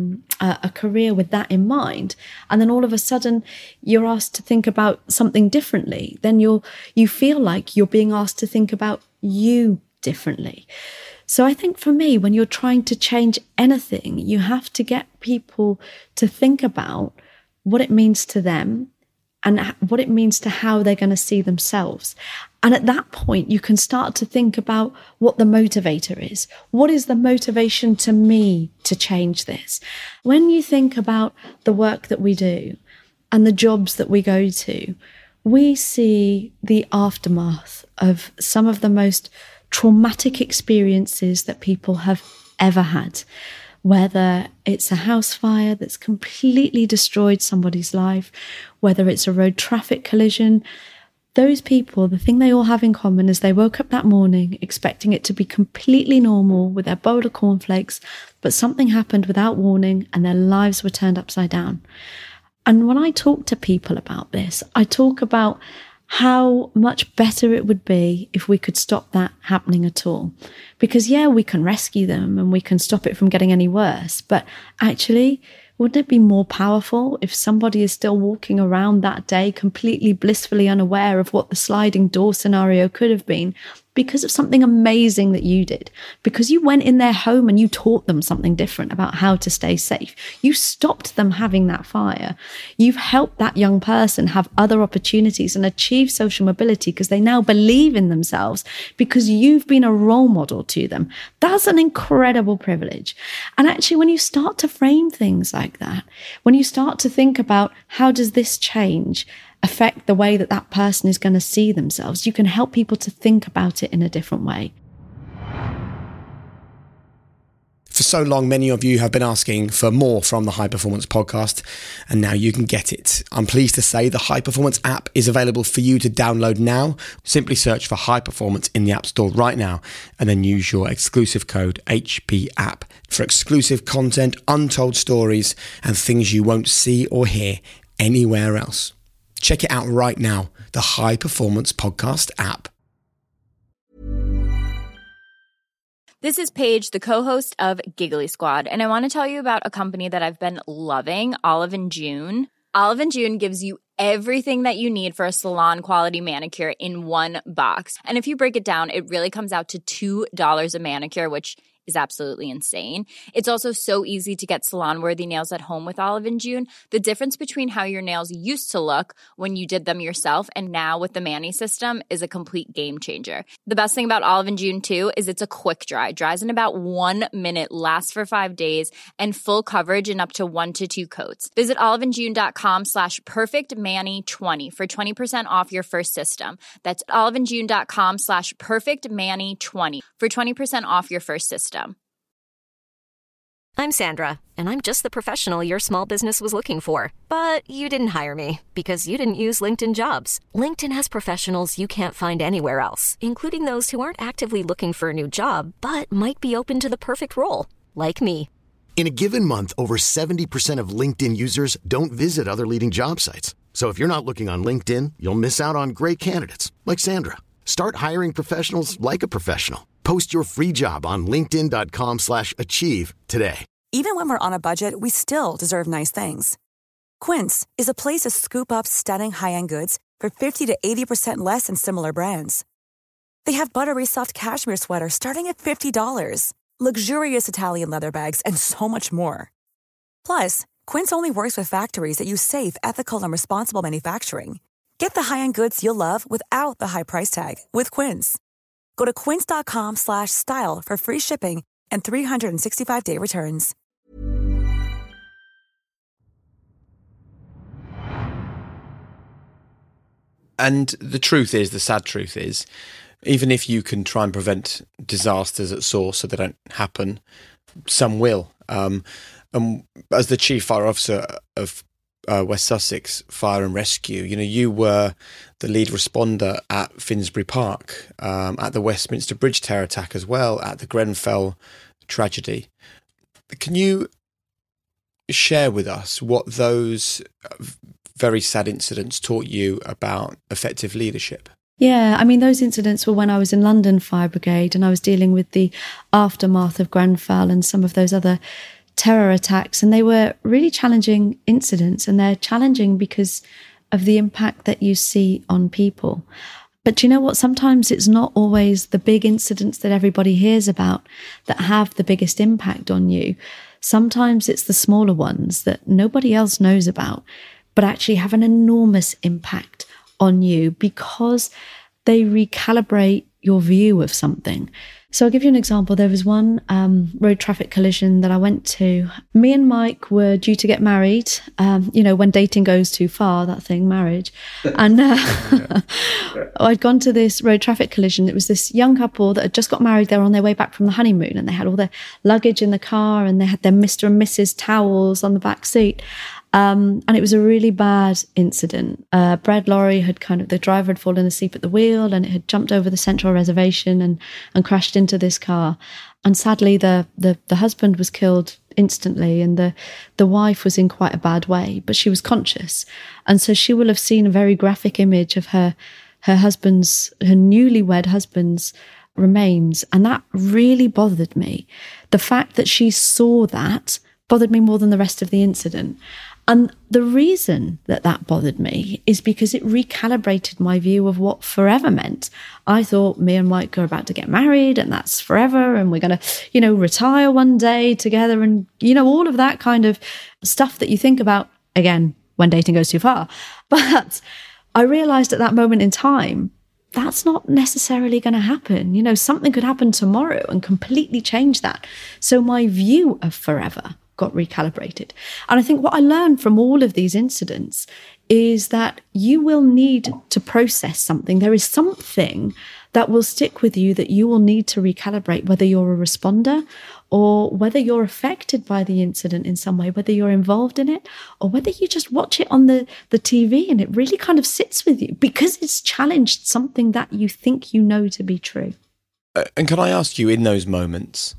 a career with that in mind, and then all of a sudden you're asked to think about something differently, then you feel like you're being asked to think about you differently. So I think for me, when you're trying to change anything, you have to get people to think about what it means to them and what it means to how they're going to see themselves. And at that point, you can start to think about what the motivator is. What is the motivation to me to change this? When you think about the work that we do and the jobs that we go to, we see the aftermath of some of the most traumatic experiences that people have ever had, whether it's a house fire that's completely destroyed somebody's life, whether it's a road traffic collision. Those people, the thing they all have in common is they woke up that morning expecting it to be completely normal with their bowl of cornflakes, but something happened without warning and their lives were turned upside down. And when I talk to people about this, I talk about how much better it would be if we could stop that happening at all. Because yeah, we can rescue them and we can stop it from getting any worse. But actually, wouldn't it be more powerful if somebody is still walking around that day completely blissfully unaware of what the sliding door scenario could have been because of something amazing that you did? Because you went in their home and you taught them something different about how to stay safe. You stopped them having that fire. You've helped that young person have other opportunities and achieve social mobility because they now believe in themselves because you've been a role model to them. That's an incredible privilege. And actually, when you start to frame things like that, when you start to think about how does this change affect the way that that person is going to see themselves, you can help people to think about it in a different way. For so long, many of you have been asking for more from the High Performance Podcast, and now you can get it. I'm pleased to say the High Performance app is available for you to download now. Simply search for High Performance in the App Store right now, and then use your exclusive code HPApp for exclusive content, untold stories, and things you won't see or hear anywhere else. Check it out right now, the High Performance Podcast app. This is Paige, the co-host of Giggly Squad, and I want to tell you about a company that I've been loving, Olive & June. Olive & June gives you everything that you need for a salon-quality manicure in one box. And if you break it down, it really comes out to $2 a manicure, which is absolutely insane. It's also so easy to get salon-worthy nails at home with Olive & June. The difference between how your nails used to look when you did them yourself and now with the Mani system is a complete game changer. The best thing about Olive & June, too, is it's a quick dry. Dries in about 1 minute, lasts for 5 days, and full coverage in up to 1 to 2 coats. Visit oliveandjune.com/perfectmani20 for 20% off your first system. That's oliveandjune.com/perfectmani20 for 20% off your first system. I'm Sandra, and I'm just the professional your small business was looking for. But you didn't hire me because you didn't use LinkedIn Jobs. LinkedIn has professionals you can't find anywhere else, including those who aren't actively looking for a new job, but might be open to the perfect role, like me. In a given month, over 70% of LinkedIn users don't visit other leading job sites. So if you're not looking on LinkedIn, you'll miss out on great candidates like Sandra. Start hiring professionals like a professional. Post your free job on linkedin.com/achieve today. Even when we're on a budget, we still deserve nice things. Quince is a place to scoop up stunning high-end goods for 50 to 80% less than similar brands. They have buttery soft cashmere sweaters starting at $50, luxurious Italian leather bags, and so much more. Plus, Quince only works with factories that use safe, ethical, and responsible manufacturing. Get the high-end goods you'll love without the high price tag with Quince. Go to quince.com/style for free shipping and 365-day returns. And the sad truth is, even if you can try and prevent disasters at source so they don't happen, some will. And as the Chief Fire Officer of West Sussex Fire and Rescue, you were the lead responder at Finsbury Park, at the Westminster Bridge terror attack as well, at the Grenfell tragedy. Can you share with us what those very sad incidents taught you about effective leadership? Yeah, I mean, those incidents were when I was in London Fire Brigade and I was dealing with the aftermath of Grenfell and some of those other terror attacks. And they were really challenging incidents, and they're challenging because of the impact that you see on people. But you know what? Sometimes it's not always the big incidents that everybody hears about that have the biggest impact on you. Sometimes it's the smaller ones that nobody else knows about, but actually have an enormous impact on you because they recalibrate your view of something. So I'll give you an example. There was one road traffic collision that I went to. Me and Mike were due to get married. When dating goes too far, that thing, marriage. And I'd gone to this road traffic collision. It was this young couple that had just got married. They were on their way back from the honeymoon, and they had all their luggage in the car, and they had their Mr. and Mrs. towels on the back seat. And it was a really bad incident. Bread lorry the driver had fallen asleep at the wheel, and it had jumped over the central reservation and crashed into this car. And sadly, the husband was killed instantly, and the wife was in quite a bad way, but she was conscious. And so she will have seen a very graphic image of her newlywed husband's remains. And that really bothered me. The fact that she saw that bothered me more than the rest of the incident. And the reason that bothered me is because it recalibrated my view of what forever meant. I thought me and Mike are about to get married and that's forever, and we're going to, retire one day together, and, all of that kind of stuff that you think about, again, when dating goes too far. But I realized at that moment in time, that's not necessarily going to happen. Something could happen tomorrow and completely change that. So my view of forever got recalibrated. And I think what I learned from all of these incidents is that you will need to process something. There is something that will stick with you that you will need to recalibrate, whether you're a responder or whether you're affected by the incident in some way, whether you're involved in it or whether you just watch it on the TV and it really kind of sits with you because it's challenged something that you think you know to be true. And can I ask you, in those moments,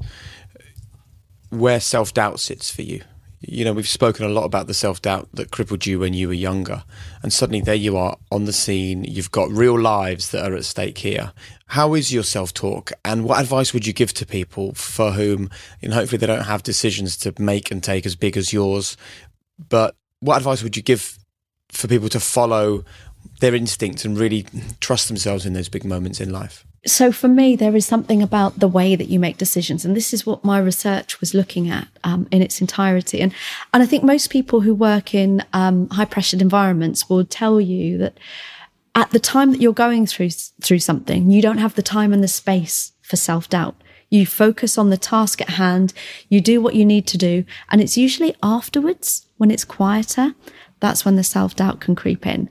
where self-doubt sits for you? We've spoken a lot about the self-doubt that crippled you when you were younger, and suddenly there you are on the scene. You've got real lives that are at stake here. How is your self-talk, and what advice would you give to people for whom, hopefully they don't have decisions to make and take as big as yours, but what advice would you give for people to follow their instincts and really trust themselves in those big moments in life? So for me, there is something about the way that you make decisions. And this is what my research was looking at in its entirety. And I think most people who work in high-pressured environments will tell you that at the time that you're going through something, you don't have the time and the space for self-doubt. You focus on the task at hand, you do what you need to do. And it's usually afterwards, when it's quieter, that's when the self-doubt can creep in.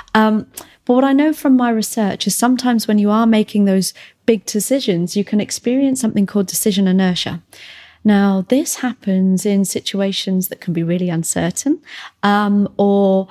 But what I know from my research is sometimes when you are making those big decisions, you can experience something called decision inertia. Now, this happens in situations that can be really uncertain, or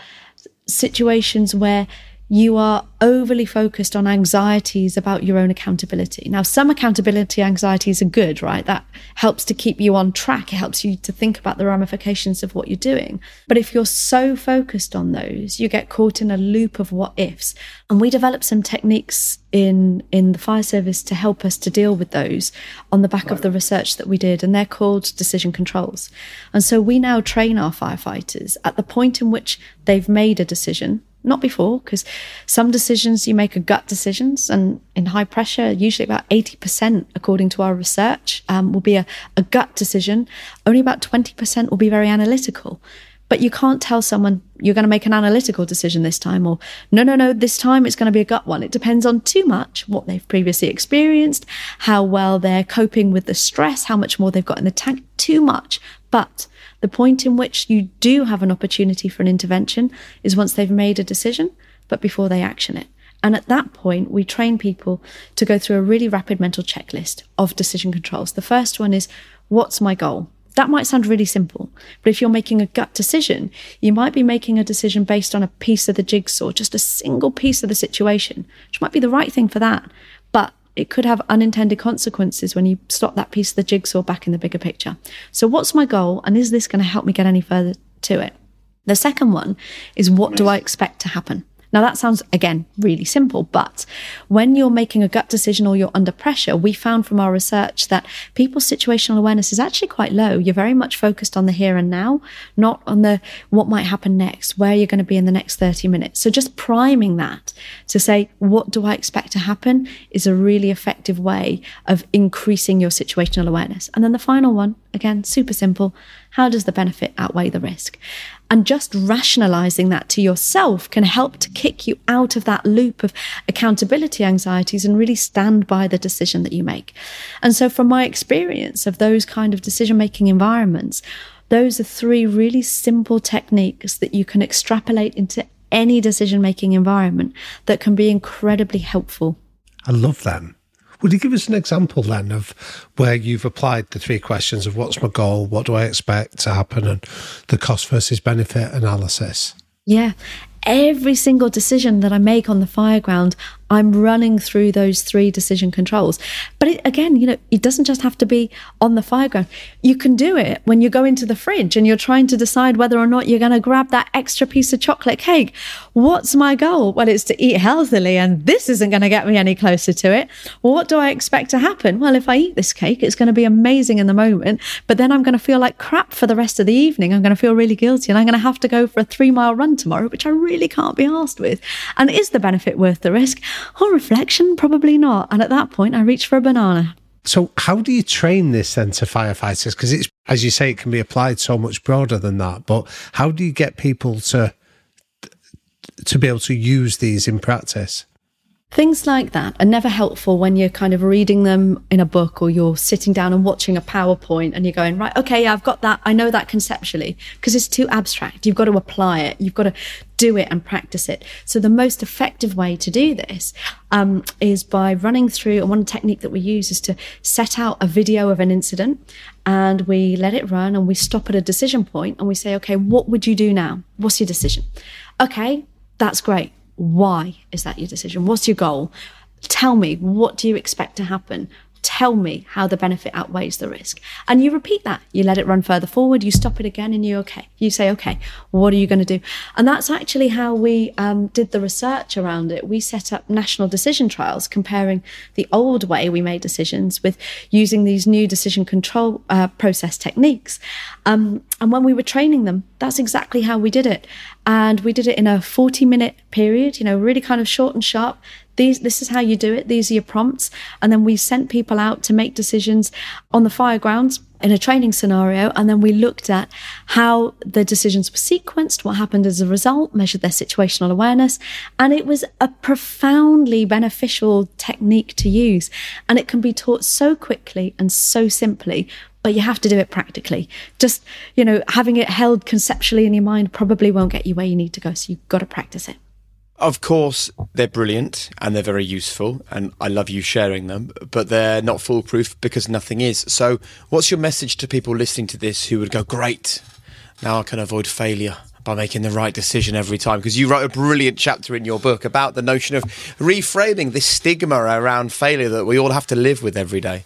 situations where you are overly focused on anxieties about your own accountability. Now, some accountability anxieties are good, right? That helps to keep you on track. It helps you to think about the ramifications of what you're doing. But if you're so focused on those, you get caught in a loop of what ifs. And we developed some techniques in the fire service to help us to deal with those on the back of the research that we did. And they're called decision controls. And so we now train our firefighters at the point in which they've made a decision. Not before, because some decisions you make are gut decisions, and in high pressure, usually about 80%, according to our research, will be a gut decision. Only about 20% will be very analytical. But you can't tell someone you're going to make an analytical decision this time, or no, this time it's going to be a gut one. It depends on too much what they've previously experienced, how well they're coping with the stress, how much more they've got in the tank, too much. But the point in which you do have an opportunity for an intervention is once they've made a decision, but before they action it. And at that point, we train people to go through a really rapid mental checklist of decision controls. The first one is, what's my goal? That might sound really simple, but if you're making a gut decision, you might be making a decision based on a piece of the jigsaw, just a single piece of the situation, which might be the right thing for that, but it could have unintended consequences when you stop that piece of the jigsaw back in the bigger picture. So what's my goal, and is this going to help me get any further to it? The second one is, what do I expect to happen? Now, that sounds, again, really simple, but when you're making a gut decision or you're under pressure, we found from our research that people's situational awareness is actually quite low. You're very much focused on the here and now, not on the what might happen next, where you're going to be in the next 30 minutes. So just priming that to say, what do I expect to happen, is a really effective way of increasing your situational awareness. And then the final one, again, super simple, how does the benefit outweigh the risk? And just rationalizing that to yourself can help to kick you out of that loop of accountability anxieties and really stand by the decision that you make. And so from my experience of those kind of decision-making environments, those are three really simple techniques that you can extrapolate into any decision-making environment that can be incredibly helpful. I love them. Would you give us an example then of where you've applied the three questions of what's my goal, what do I expect to happen, and the cost versus benefit analysis? Yeah. Every single decision that I make on the fire ground, I'm running through those 3 decision controls. But it doesn't just have to be on the fireground. You can do it when you go into the fridge and you're trying to decide whether or not you're going to grab that extra piece of chocolate cake. What's my goal? Well, it's to eat healthily, and this isn't going to get me any closer to it. Well, what do I expect to happen? Well, if I eat this cake, it's going to be amazing in the moment, but then I'm going to feel like crap for the rest of the evening. I'm going to feel really guilty, and I'm going to have to go for a 3-mile run tomorrow, which I really can't be arsed with. And is the benefit worth the risk? On reflection, probably not. And at that point, I reach for a banana. So how do you train this then to firefighters? Because it's, as you say, it can be applied so much broader than that. But how do you get people to be able to use these in practice? Things like that are never helpful when you're kind of reading them in a book, or you're sitting down and watching a PowerPoint and you're going, right, okay, I've got that. I know that conceptually, because it's too abstract. You've got to apply it. You've got to do it and practice it. So the most effective way to do this is by running through, and one technique that we use is to set out a video of an incident, and we let it run, and we stop at a decision point and we say, okay, what would you do now? What's your decision? Okay, that's great. Why is that your decision? What's your goal? Tell me, what do you expect to happen? Tell me how the benefit outweighs the risk. And you repeat that. You let it run further forward, you stop it again, and you say, okay, what are you going to do? And that's actually how we did the research around it. We set up national decision trials comparing the old way we made decisions with using these new decision control process techniques. And when we were training them, that's exactly how we did it. And we did it in a 40-minute period, really kind of short and sharp. This is how you do it. These are your prompts. And then we sent people out to make decisions on the fire grounds in a training scenario. And then we looked at how the decisions were sequenced, what happened as a result, measured their situational awareness. And it was a profoundly beneficial technique to use. And it can be taught so quickly and so simply, but you have to do it practically. Just, having it held conceptually in your mind probably won't get you where you need to go. So you've got to practice it. Of course, they're brilliant and they're very useful, and I love you sharing them, but they're not foolproof because nothing is. So what's your message to people listening to this who would go, great, now I can avoid failure by making the right decision every time? Because you wrote a brilliant chapter in your book about the notion of reframing this stigma around failure that we all have to live with every day.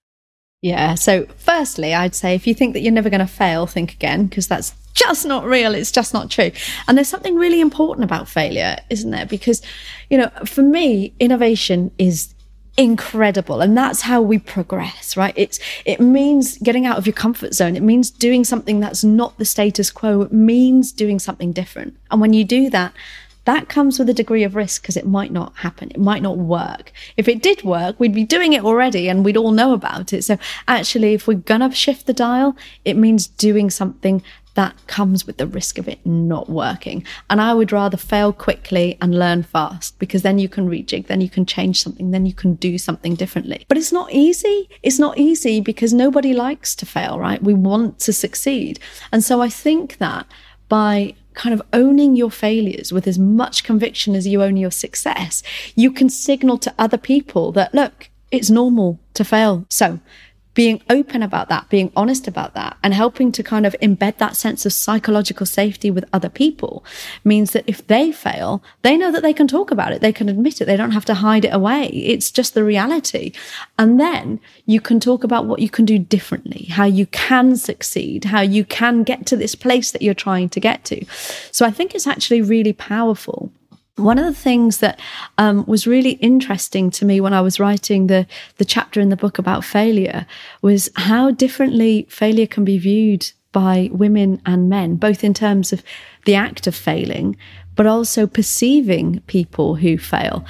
Yeah, so firstly, I'd say if you think that you're never going to fail, think again, because that's just not real. It's just not true. And there's something really important about failure, isn't there? Because, for me, innovation is incredible. And that's how we progress, right? It means getting out of your comfort zone. It means doing something that's not the status quo. It means doing something different. And when you do that, that comes with a degree of risk because it might not happen. It might not work. If it did work, we'd be doing it already and we'd all know about it. So actually, if we're going to shift the dial, it means doing something that comes with the risk of it not working. And I would rather fail quickly and learn fast, because then you can rejig, then you can change something, then you can do something differently. But it's not easy. It's not easy because nobody likes to fail, right? We want to succeed. And so I think that by kind of owning your failures with as much conviction as you own your success, you can signal to other people that, look, it's normal to fail. So being open about that, being honest about that, and helping to kind of embed that sense of psychological safety with other people means that if they fail, they know that they can talk about it. They can admit it. They don't have to hide it away. It's just the reality. And then you can talk about what you can do differently, how you can succeed, how you can get to this place that you're trying to get to. So I think it's actually really powerful. One of the things that was really interesting to me when I was writing the chapter in the book about failure was how differently failure can be viewed by women and men, both in terms of the act of failing, but also perceiving people who fail.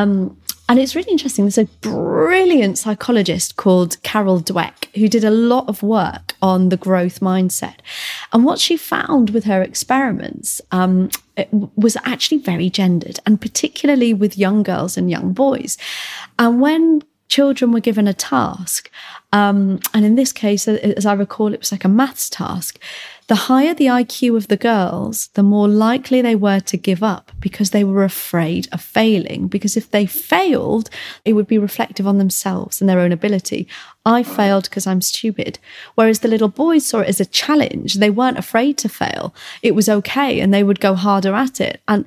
And it's really interesting. There's a brilliant psychologist called Carol Dweck who did a lot of work on the growth mindset. And what she found with her experiments it was actually very gendered, and particularly with young girls and young boys. And when children were given a task, and in this case, as I recall, it was like a maths task, the higher the IQ of the girls, the more likely they were to give up because they were afraid of failing. Because if they failed, it would be reflective on themselves and their own ability. I failed because I'm stupid. Whereas the little boys saw it as a challenge. They weren't afraid to fail. It was okay, and they would go harder at it. And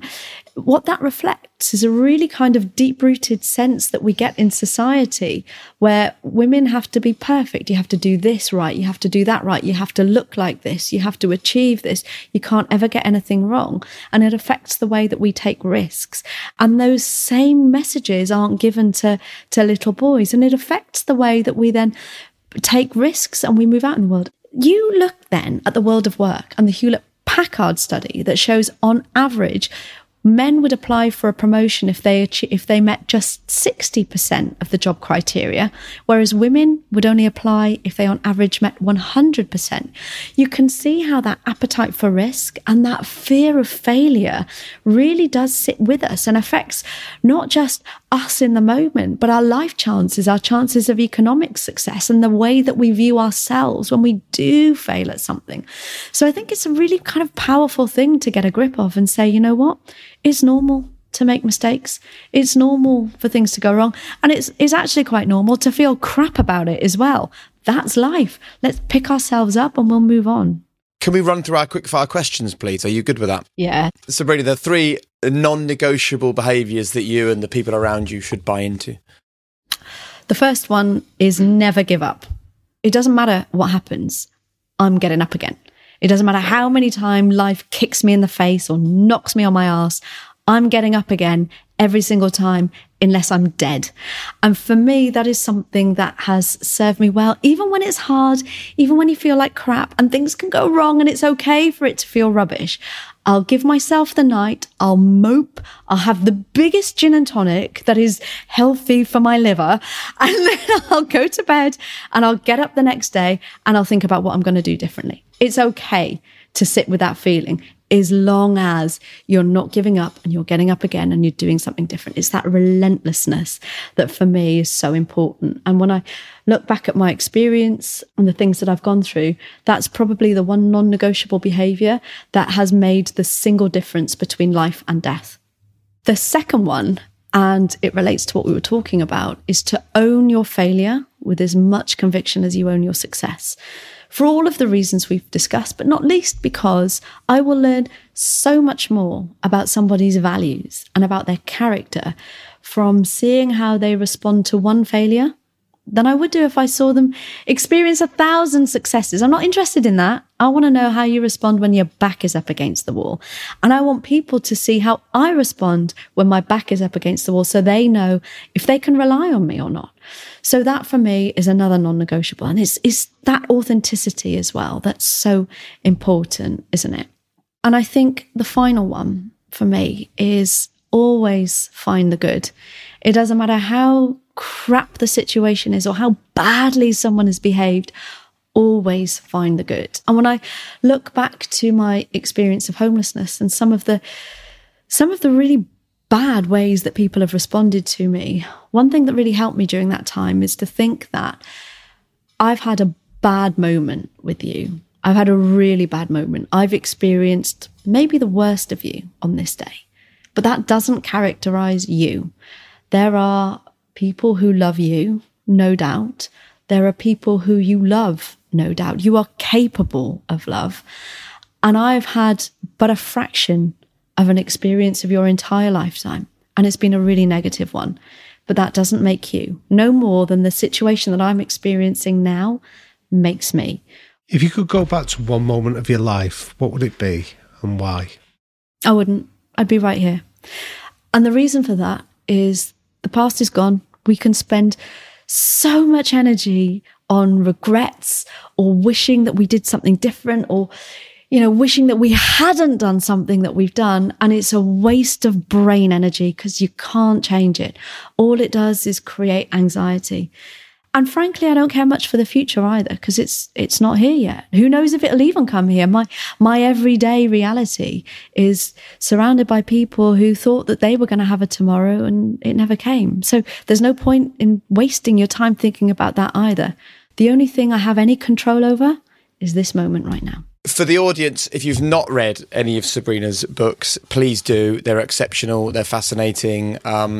what that reflects is a really kind of deep-rooted sense that we get in society where women have to be perfect. You have to do this right. You have to do that right. You have to look like this. You have to achieve this. You can't ever get anything wrong. And it affects the way that we take risks. And those same messages aren't given to little boys. And it affects the way that we then take risks and we move out in the world. You look then at the world of work and the Hewlett-Packard study that shows on average men would apply for a promotion if they met just 60% of the job criteria, whereas women would only apply if they on average met 100%. You can see how that appetite for risk and that fear of failure really does sit with us and affects not just us in the moment, but our life chances, our chances of economic success, and the way that we view ourselves when we do fail at something. So I think it's a really kind of powerful thing to get a grip of and say, you know what? It's normal to make mistakes. It's normal for things to go wrong. And it's actually quite normal to feel crap about it as well. That's life. Let's pick ourselves up and we'll move on. Can we run through our quickfire questions, please? Are you good with that? Yeah. Sabrina, there are 3 non-negotiable behaviours that you and the people around you should buy into. The first one is never give up. It doesn't matter what happens. I'm getting up again. It doesn't matter how many times life kicks me in the face or knocks me on my arse. I'm getting up again every single time unless I'm dead. And for me, that is something that has served me well, even when it's hard, even when you feel like crap and things can go wrong and it's okay for it to feel rubbish. I'll give myself the night, I'll mope, I'll have the biggest gin and tonic that is healthy for my liver, and then I'll go to bed and I'll get up the next day and I'll think about what I'm going to do differently. It's okay to sit with that feeling as long as you're not giving up and you're getting up again and you're doing something different. It's that relentlessness that for me is so important. And when I look back at my experience and the things that I've gone through, that's probably the one non-negotiable behaviour that has made the single difference between life and death. The second one, and it relates to what we were talking about, is to own your failure with as much conviction as you own your success. For all of the reasons we've discussed, but not least because I will learn so much more about somebody's values and about their character from seeing how they respond to one failure than I would do if I saw them experience 1,000 successes. I'm not interested in that. I want to know how you respond when your back is up against the wall. And I want people to see how I respond when my back is up against the wall so they know if they can rely on me or not. So that for me is another non-negotiable. And it's that authenticity as well. That's so important, isn't it? And I think the final one for me is always find the good. It doesn't matter how crap the situation is or how badly someone has behaved, always find the good. And when I look back to my experience of homelessness and some of the really bad ways that people have responded to me, one thing that really helped me during that time is to think that I've had a bad moment with you. I've had a really bad moment. I've experienced maybe the worst of you on this day, but that doesn't characterize you. There are people who love you, no doubt. There are people who you love, no doubt. You are capable of love. And I've had but a fraction of an experience of your entire lifetime. And it's been a really negative one. But that doesn't make you. No more than the situation that I'm experiencing now makes me. If you could go back to one moment of your life, what would it be and why? I wouldn't. I'd be right here. And the reason for that is the past is gone. We can spend so much energy on regrets or wishing that we did something different or, wishing that we hadn't done something that we've done. And it's a waste of brain energy because you can't change it. All it does is create anxiety. And frankly, I don't care much for the future either because it's not here yet. Who knows if it'll even come here? My everyday reality is surrounded by people who thought that they were going to have a tomorrow and it never came. So there's no point in wasting your time thinking about that either. The only thing I have any control over is this moment right now. For the audience, if you've not read any of Sabrina's books, please do. They're exceptional. They're fascinating.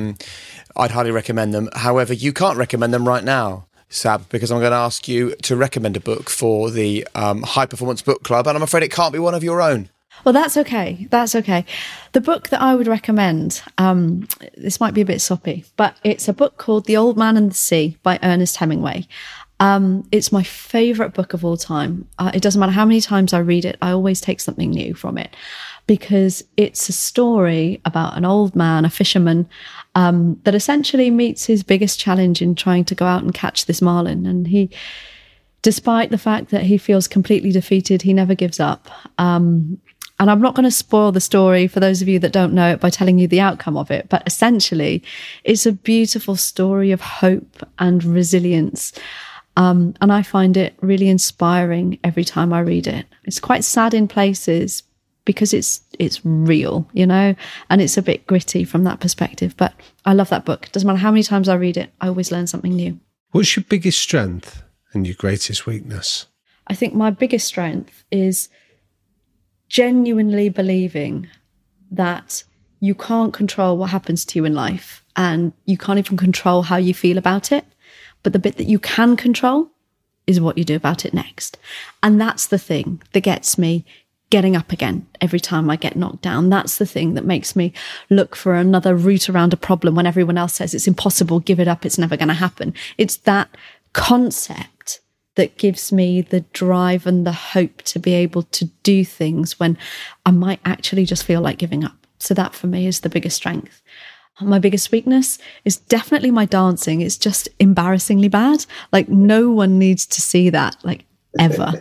I'd highly recommend them. However, you can't recommend them right now, Sab, because I'm going to ask you to recommend a book for the High Performance Book Club, and I'm afraid it can't be one of your own. Well, that's okay. That's okay. The book that I would recommend, this might be a bit soppy, but it's a book called The Old Man and the Sea by Ernest Hemingway. It's my favourite book of all time. It doesn't matter how many times I read it, I always take something new from it, because it's a story about an old man, a fisherman, that essentially meets his biggest challenge in trying to go out and catch this marlin. And he, despite the fact that he feels completely defeated, he never gives up. And I'm not going to spoil the story for those of you that don't know it by telling you the outcome of it. But essentially, it's a beautiful story of hope and resilience. And I find it really inspiring every time I read it. It's quite sad in places because it's real, you know, and it's a bit gritty from that perspective. But I love that book. Doesn't matter how many times I read it, I always learn something new. What's your biggest strength and your greatest weakness? I think my biggest strength is genuinely believing that you can't control what happens to you in life, and you can't even control how you feel about it. But the bit that you can control is what you do about it next. And that's the thing that gets me getting up again every time I get knocked down. That's the thing that makes me look for another route around a problem when everyone else says it's impossible, give it up, it's never going to happen. It's that concept that gives me the drive and the hope to be able to do things when I might actually just feel like giving up. So that for me is the biggest strength. My biggest weakness is definitely my dancing. It's just embarrassingly bad. Like, no one needs to see that, like, ever.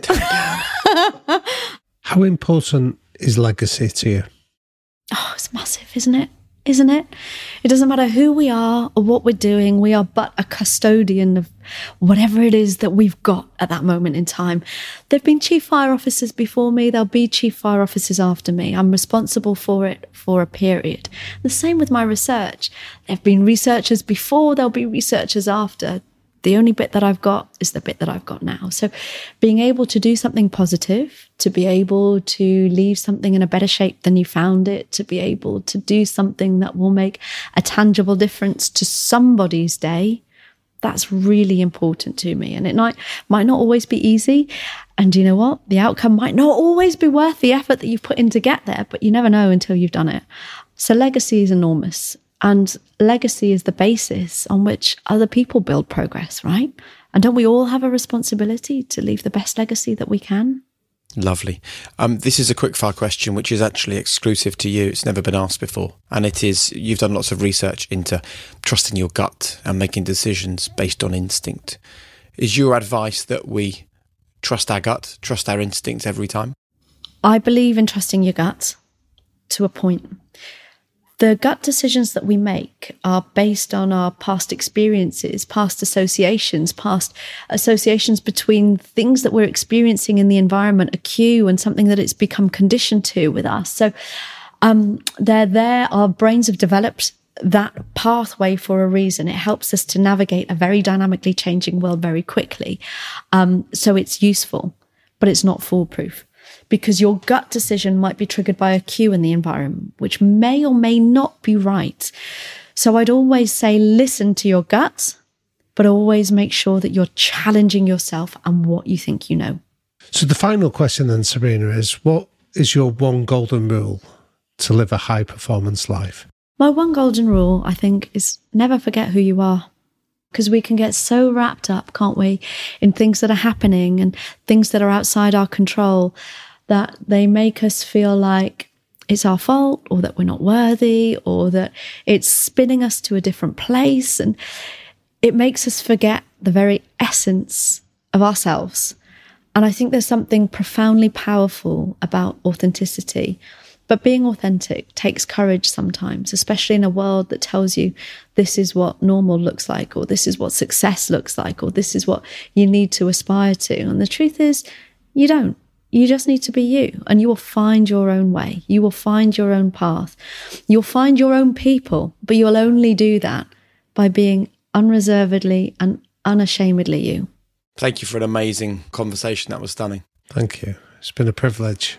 How important is legacy to you? Oh, it's massive, isn't it? Isn't it? It doesn't matter who we are or what we're doing. We are but a custodian of whatever it is that we've got at that moment in time. There've been chief fire officers before me. There'll be chief fire officers after me. I'm responsible for it for a period. The same with my research. There've been researchers before. There'll be researchers after. The only bit that I've got is the bit that I've got now. So being able to do something positive, to be able to leave something in a better shape than you found it, to be able to do something that will make a tangible difference to somebody's day, that's really important to me. And it might not always be easy. And you know what? The outcome might not always be worth the effort that you've put in to get there, but you never know until you've done it. So legacy is enormous. And legacy is the basis on which other people build progress, right? And don't we all have a responsibility to leave the best legacy that we can? Lovely. This is a quickfire question, which is actually exclusive to you. It's never been asked before. And it is, you've done lots of research into trusting your gut and making decisions based on instinct. Is your advice that we trust our gut, trust our instincts every time? I believe in trusting your gut to a point. The gut decisions that we make are based on our past experiences, past associations between things that we're experiencing in the environment, a cue and something that it's become conditioned to with us. So they're there. Our brains have developed that pathway for a reason. It helps us to navigate a very dynamically changing world very quickly. So it's useful, but it's not foolproof. Because your gut decision might be triggered by a cue in the environment, which may or may not be right. So I'd always say, listen to your gut, but always make sure that you're challenging yourself and what you think you know. So the final question then, Sabrina, is what is your one golden rule to live a high performance life? My one golden rule, I think, is never forget who you are. Because we can get so wrapped up, can't we, in things that are happening and things that are outside our control, that they make us feel like it's our fault, or that we're not worthy, or that it's spinning us to a different place. And it makes us forget the very essence of ourselves. And I think there's something profoundly powerful about authenticity. But being authentic takes courage sometimes, especially in a world that tells you this is what normal looks like, or this is what success looks like, or this is what you need to aspire to. And the truth is, you don't. You just need to be you, and you will find your own way. You will find your own path. You'll find your own people, but you'll only do that by being unreservedly and unashamedly you. Thank you for an amazing conversation. That was stunning. Thank you. It's been a privilege.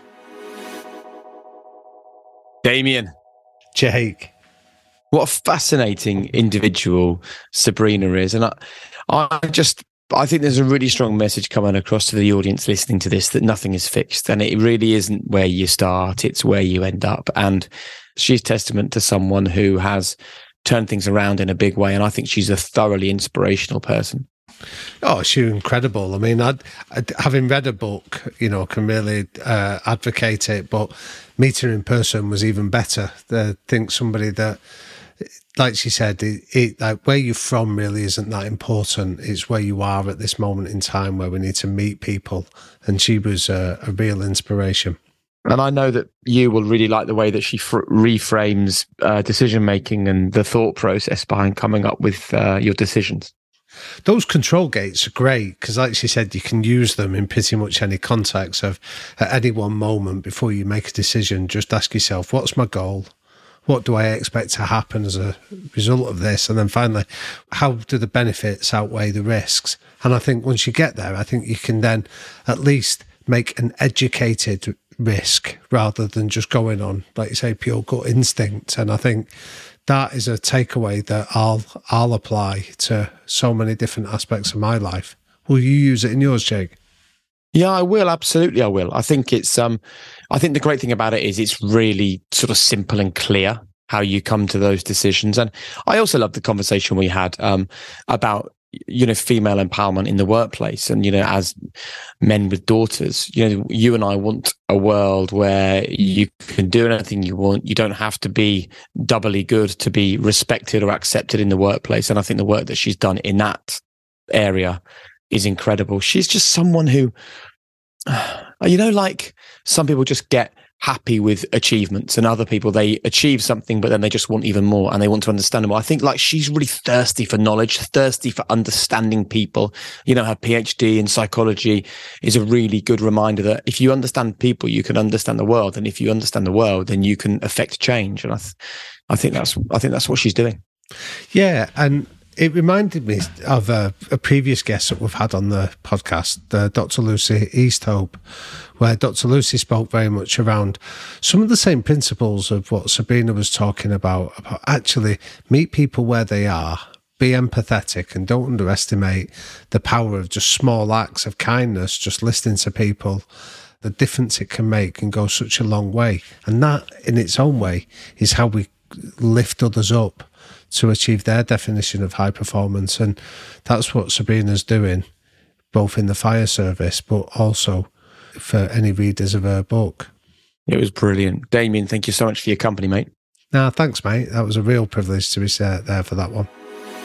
Damien. Jake. What a fascinating individual Sabrina is. And I just I think there's a really strong message coming across to the audience listening to this, that nothing is fixed, and it really isn't where you start, it's where you end up. And she's testament to someone who has turned things around in a big way, and I think she's a thoroughly inspirational person. Oh, she's incredible. I mean, having read a book, can really advocate it, but meeting her in person was even better. I think somebody that, like she said, like where you're from really isn't that important. It's where you are at this moment in time where we need to meet people. And she was a real inspiration. And I know that you will really like the way that she reframes decision-making and the thought process behind coming up with your decisions. Those control gates are great because, like she said, you can use them in pretty much any context of at any one moment before you make a decision. Just ask yourself, what's my goal? What do I expect to happen as a result of this? And then finally, how do the benefits outweigh the risks? And I think once you get there, I think you can then at least make an educated risk rather than just going on, like you say, pure gut instinct. And I think that is a takeaway that I'll apply to so many different aspects of my life. Will you use it in yours, Jake? Yeah, I will. Absolutely, I will. I think it's I think the great thing about it is it's really sort of simple and clear how you come to those decisions. And I also love the conversation we had about female empowerment in the workplace. And as men with daughters, you and I want a world where you can do anything you want. You don't have to be doubly good to be respected or accepted in the workplace. And I think the work that she's done in that area is incredible. She's just someone who, like some people just get happy with achievements, and other people, they achieve something, but then they just want even more and they want to understand more. I think like she's really thirsty for knowledge, thirsty for understanding people. Her PhD in psychology is a really good reminder that if you understand people, you can understand the world. And if you understand the world, then you can affect change. And I think that's what she's doing. Yeah. And it reminded me of a previous guest that we've had on the podcast, Dr. Lucy Easthope, where Dr. Lucy spoke very much around some of the same principles of what Sabrina was talking about actually meet people where they are, be empathetic, and don't underestimate the power of just small acts of kindness, just listening to people. The difference it can make can go such a long way. And that, in its own way, is how we lift others up to achieve their definition of high performance. And that's what Sabrina's doing, both in the fire service, but also for any readers of her book. It was brilliant. Damien, thank you so much for your company, mate. No, thanks, mate. That was a real privilege to be there for that one.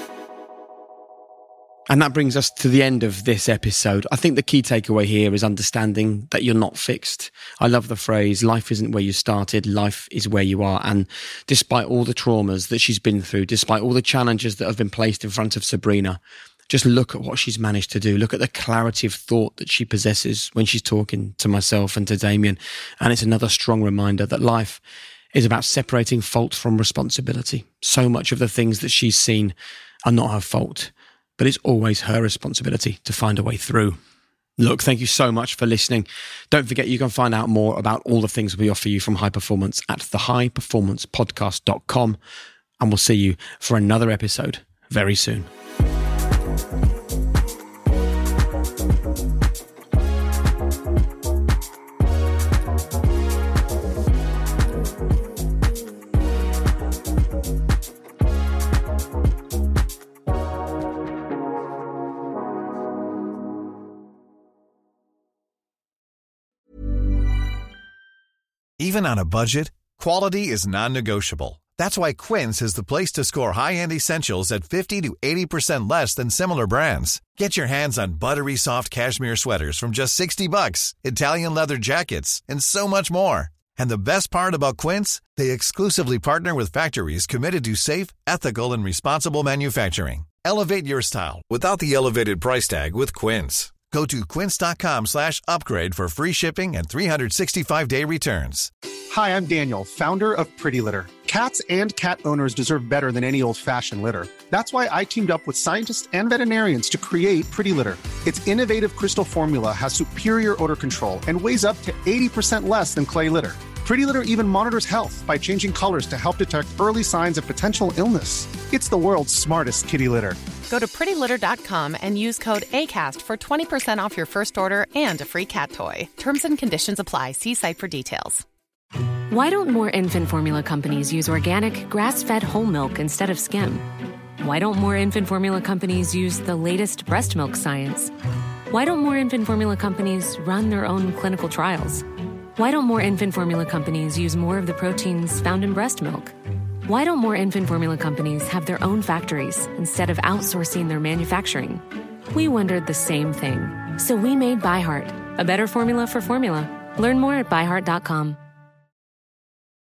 And that brings us to the end of this episode. I think the key takeaway here is understanding that you're not fixed. I love the phrase, life isn't where you started, life is where you are. And despite all the traumas that she's been through, despite all the challenges that have been placed in front of Sabrina, just look at what she's managed to do. Look at the clarity of thought that she possesses when she's talking to myself and to Damien. And it's another strong reminder that life is about separating fault from responsibility. So much of the things that she's seen are not her fault, but it's always her responsibility to find a way through. Look, thank you so much for listening. Don't forget, you can find out more about all the things we offer you from High Performance at thehighperformancepodcast.com. And we'll see you for another episode very soon. Even on a budget, quality is non-negotiable. That's why Quince is the place to score high-end essentials at 50 to 80% less than similar brands. Get your hands on buttery soft cashmere sweaters from just $60, Italian leather jackets, and so much more. And the best part about Quince, they exclusively partner with factories committed to safe, ethical, and responsible manufacturing. Elevate your style without the elevated price tag with Quince. Go to quince.com/upgrade for free shipping and 365-day returns. Hi, I'm Daniel, founder of Pretty Litter. Cats and cat owners deserve better than any old-fashioned litter. That's why I teamed up with scientists and veterinarians to create Pretty Litter. Its innovative crystal formula has superior odor control and weighs up to 80% less than clay litter. Pretty Litter even monitors health by changing colors to help detect early signs of potential illness. It's the world's smartest kitty litter. Go to prettylitter.com and use code ACAST for 20% off your first order and a free cat toy. Terms and conditions apply. See site for details. Why don't more infant formula companies use organic, grass-fed whole milk instead of skim? Why don't more infant formula companies use the latest breast milk science? Why don't more infant formula companies run their own clinical trials? Why don't more infant formula companies use more of the proteins found in breast milk? Why don't more infant formula companies have their own factories instead of outsourcing their manufacturing? We wondered the same thing. So we made ByHeart, a better formula for formula. Learn more at byheart.com.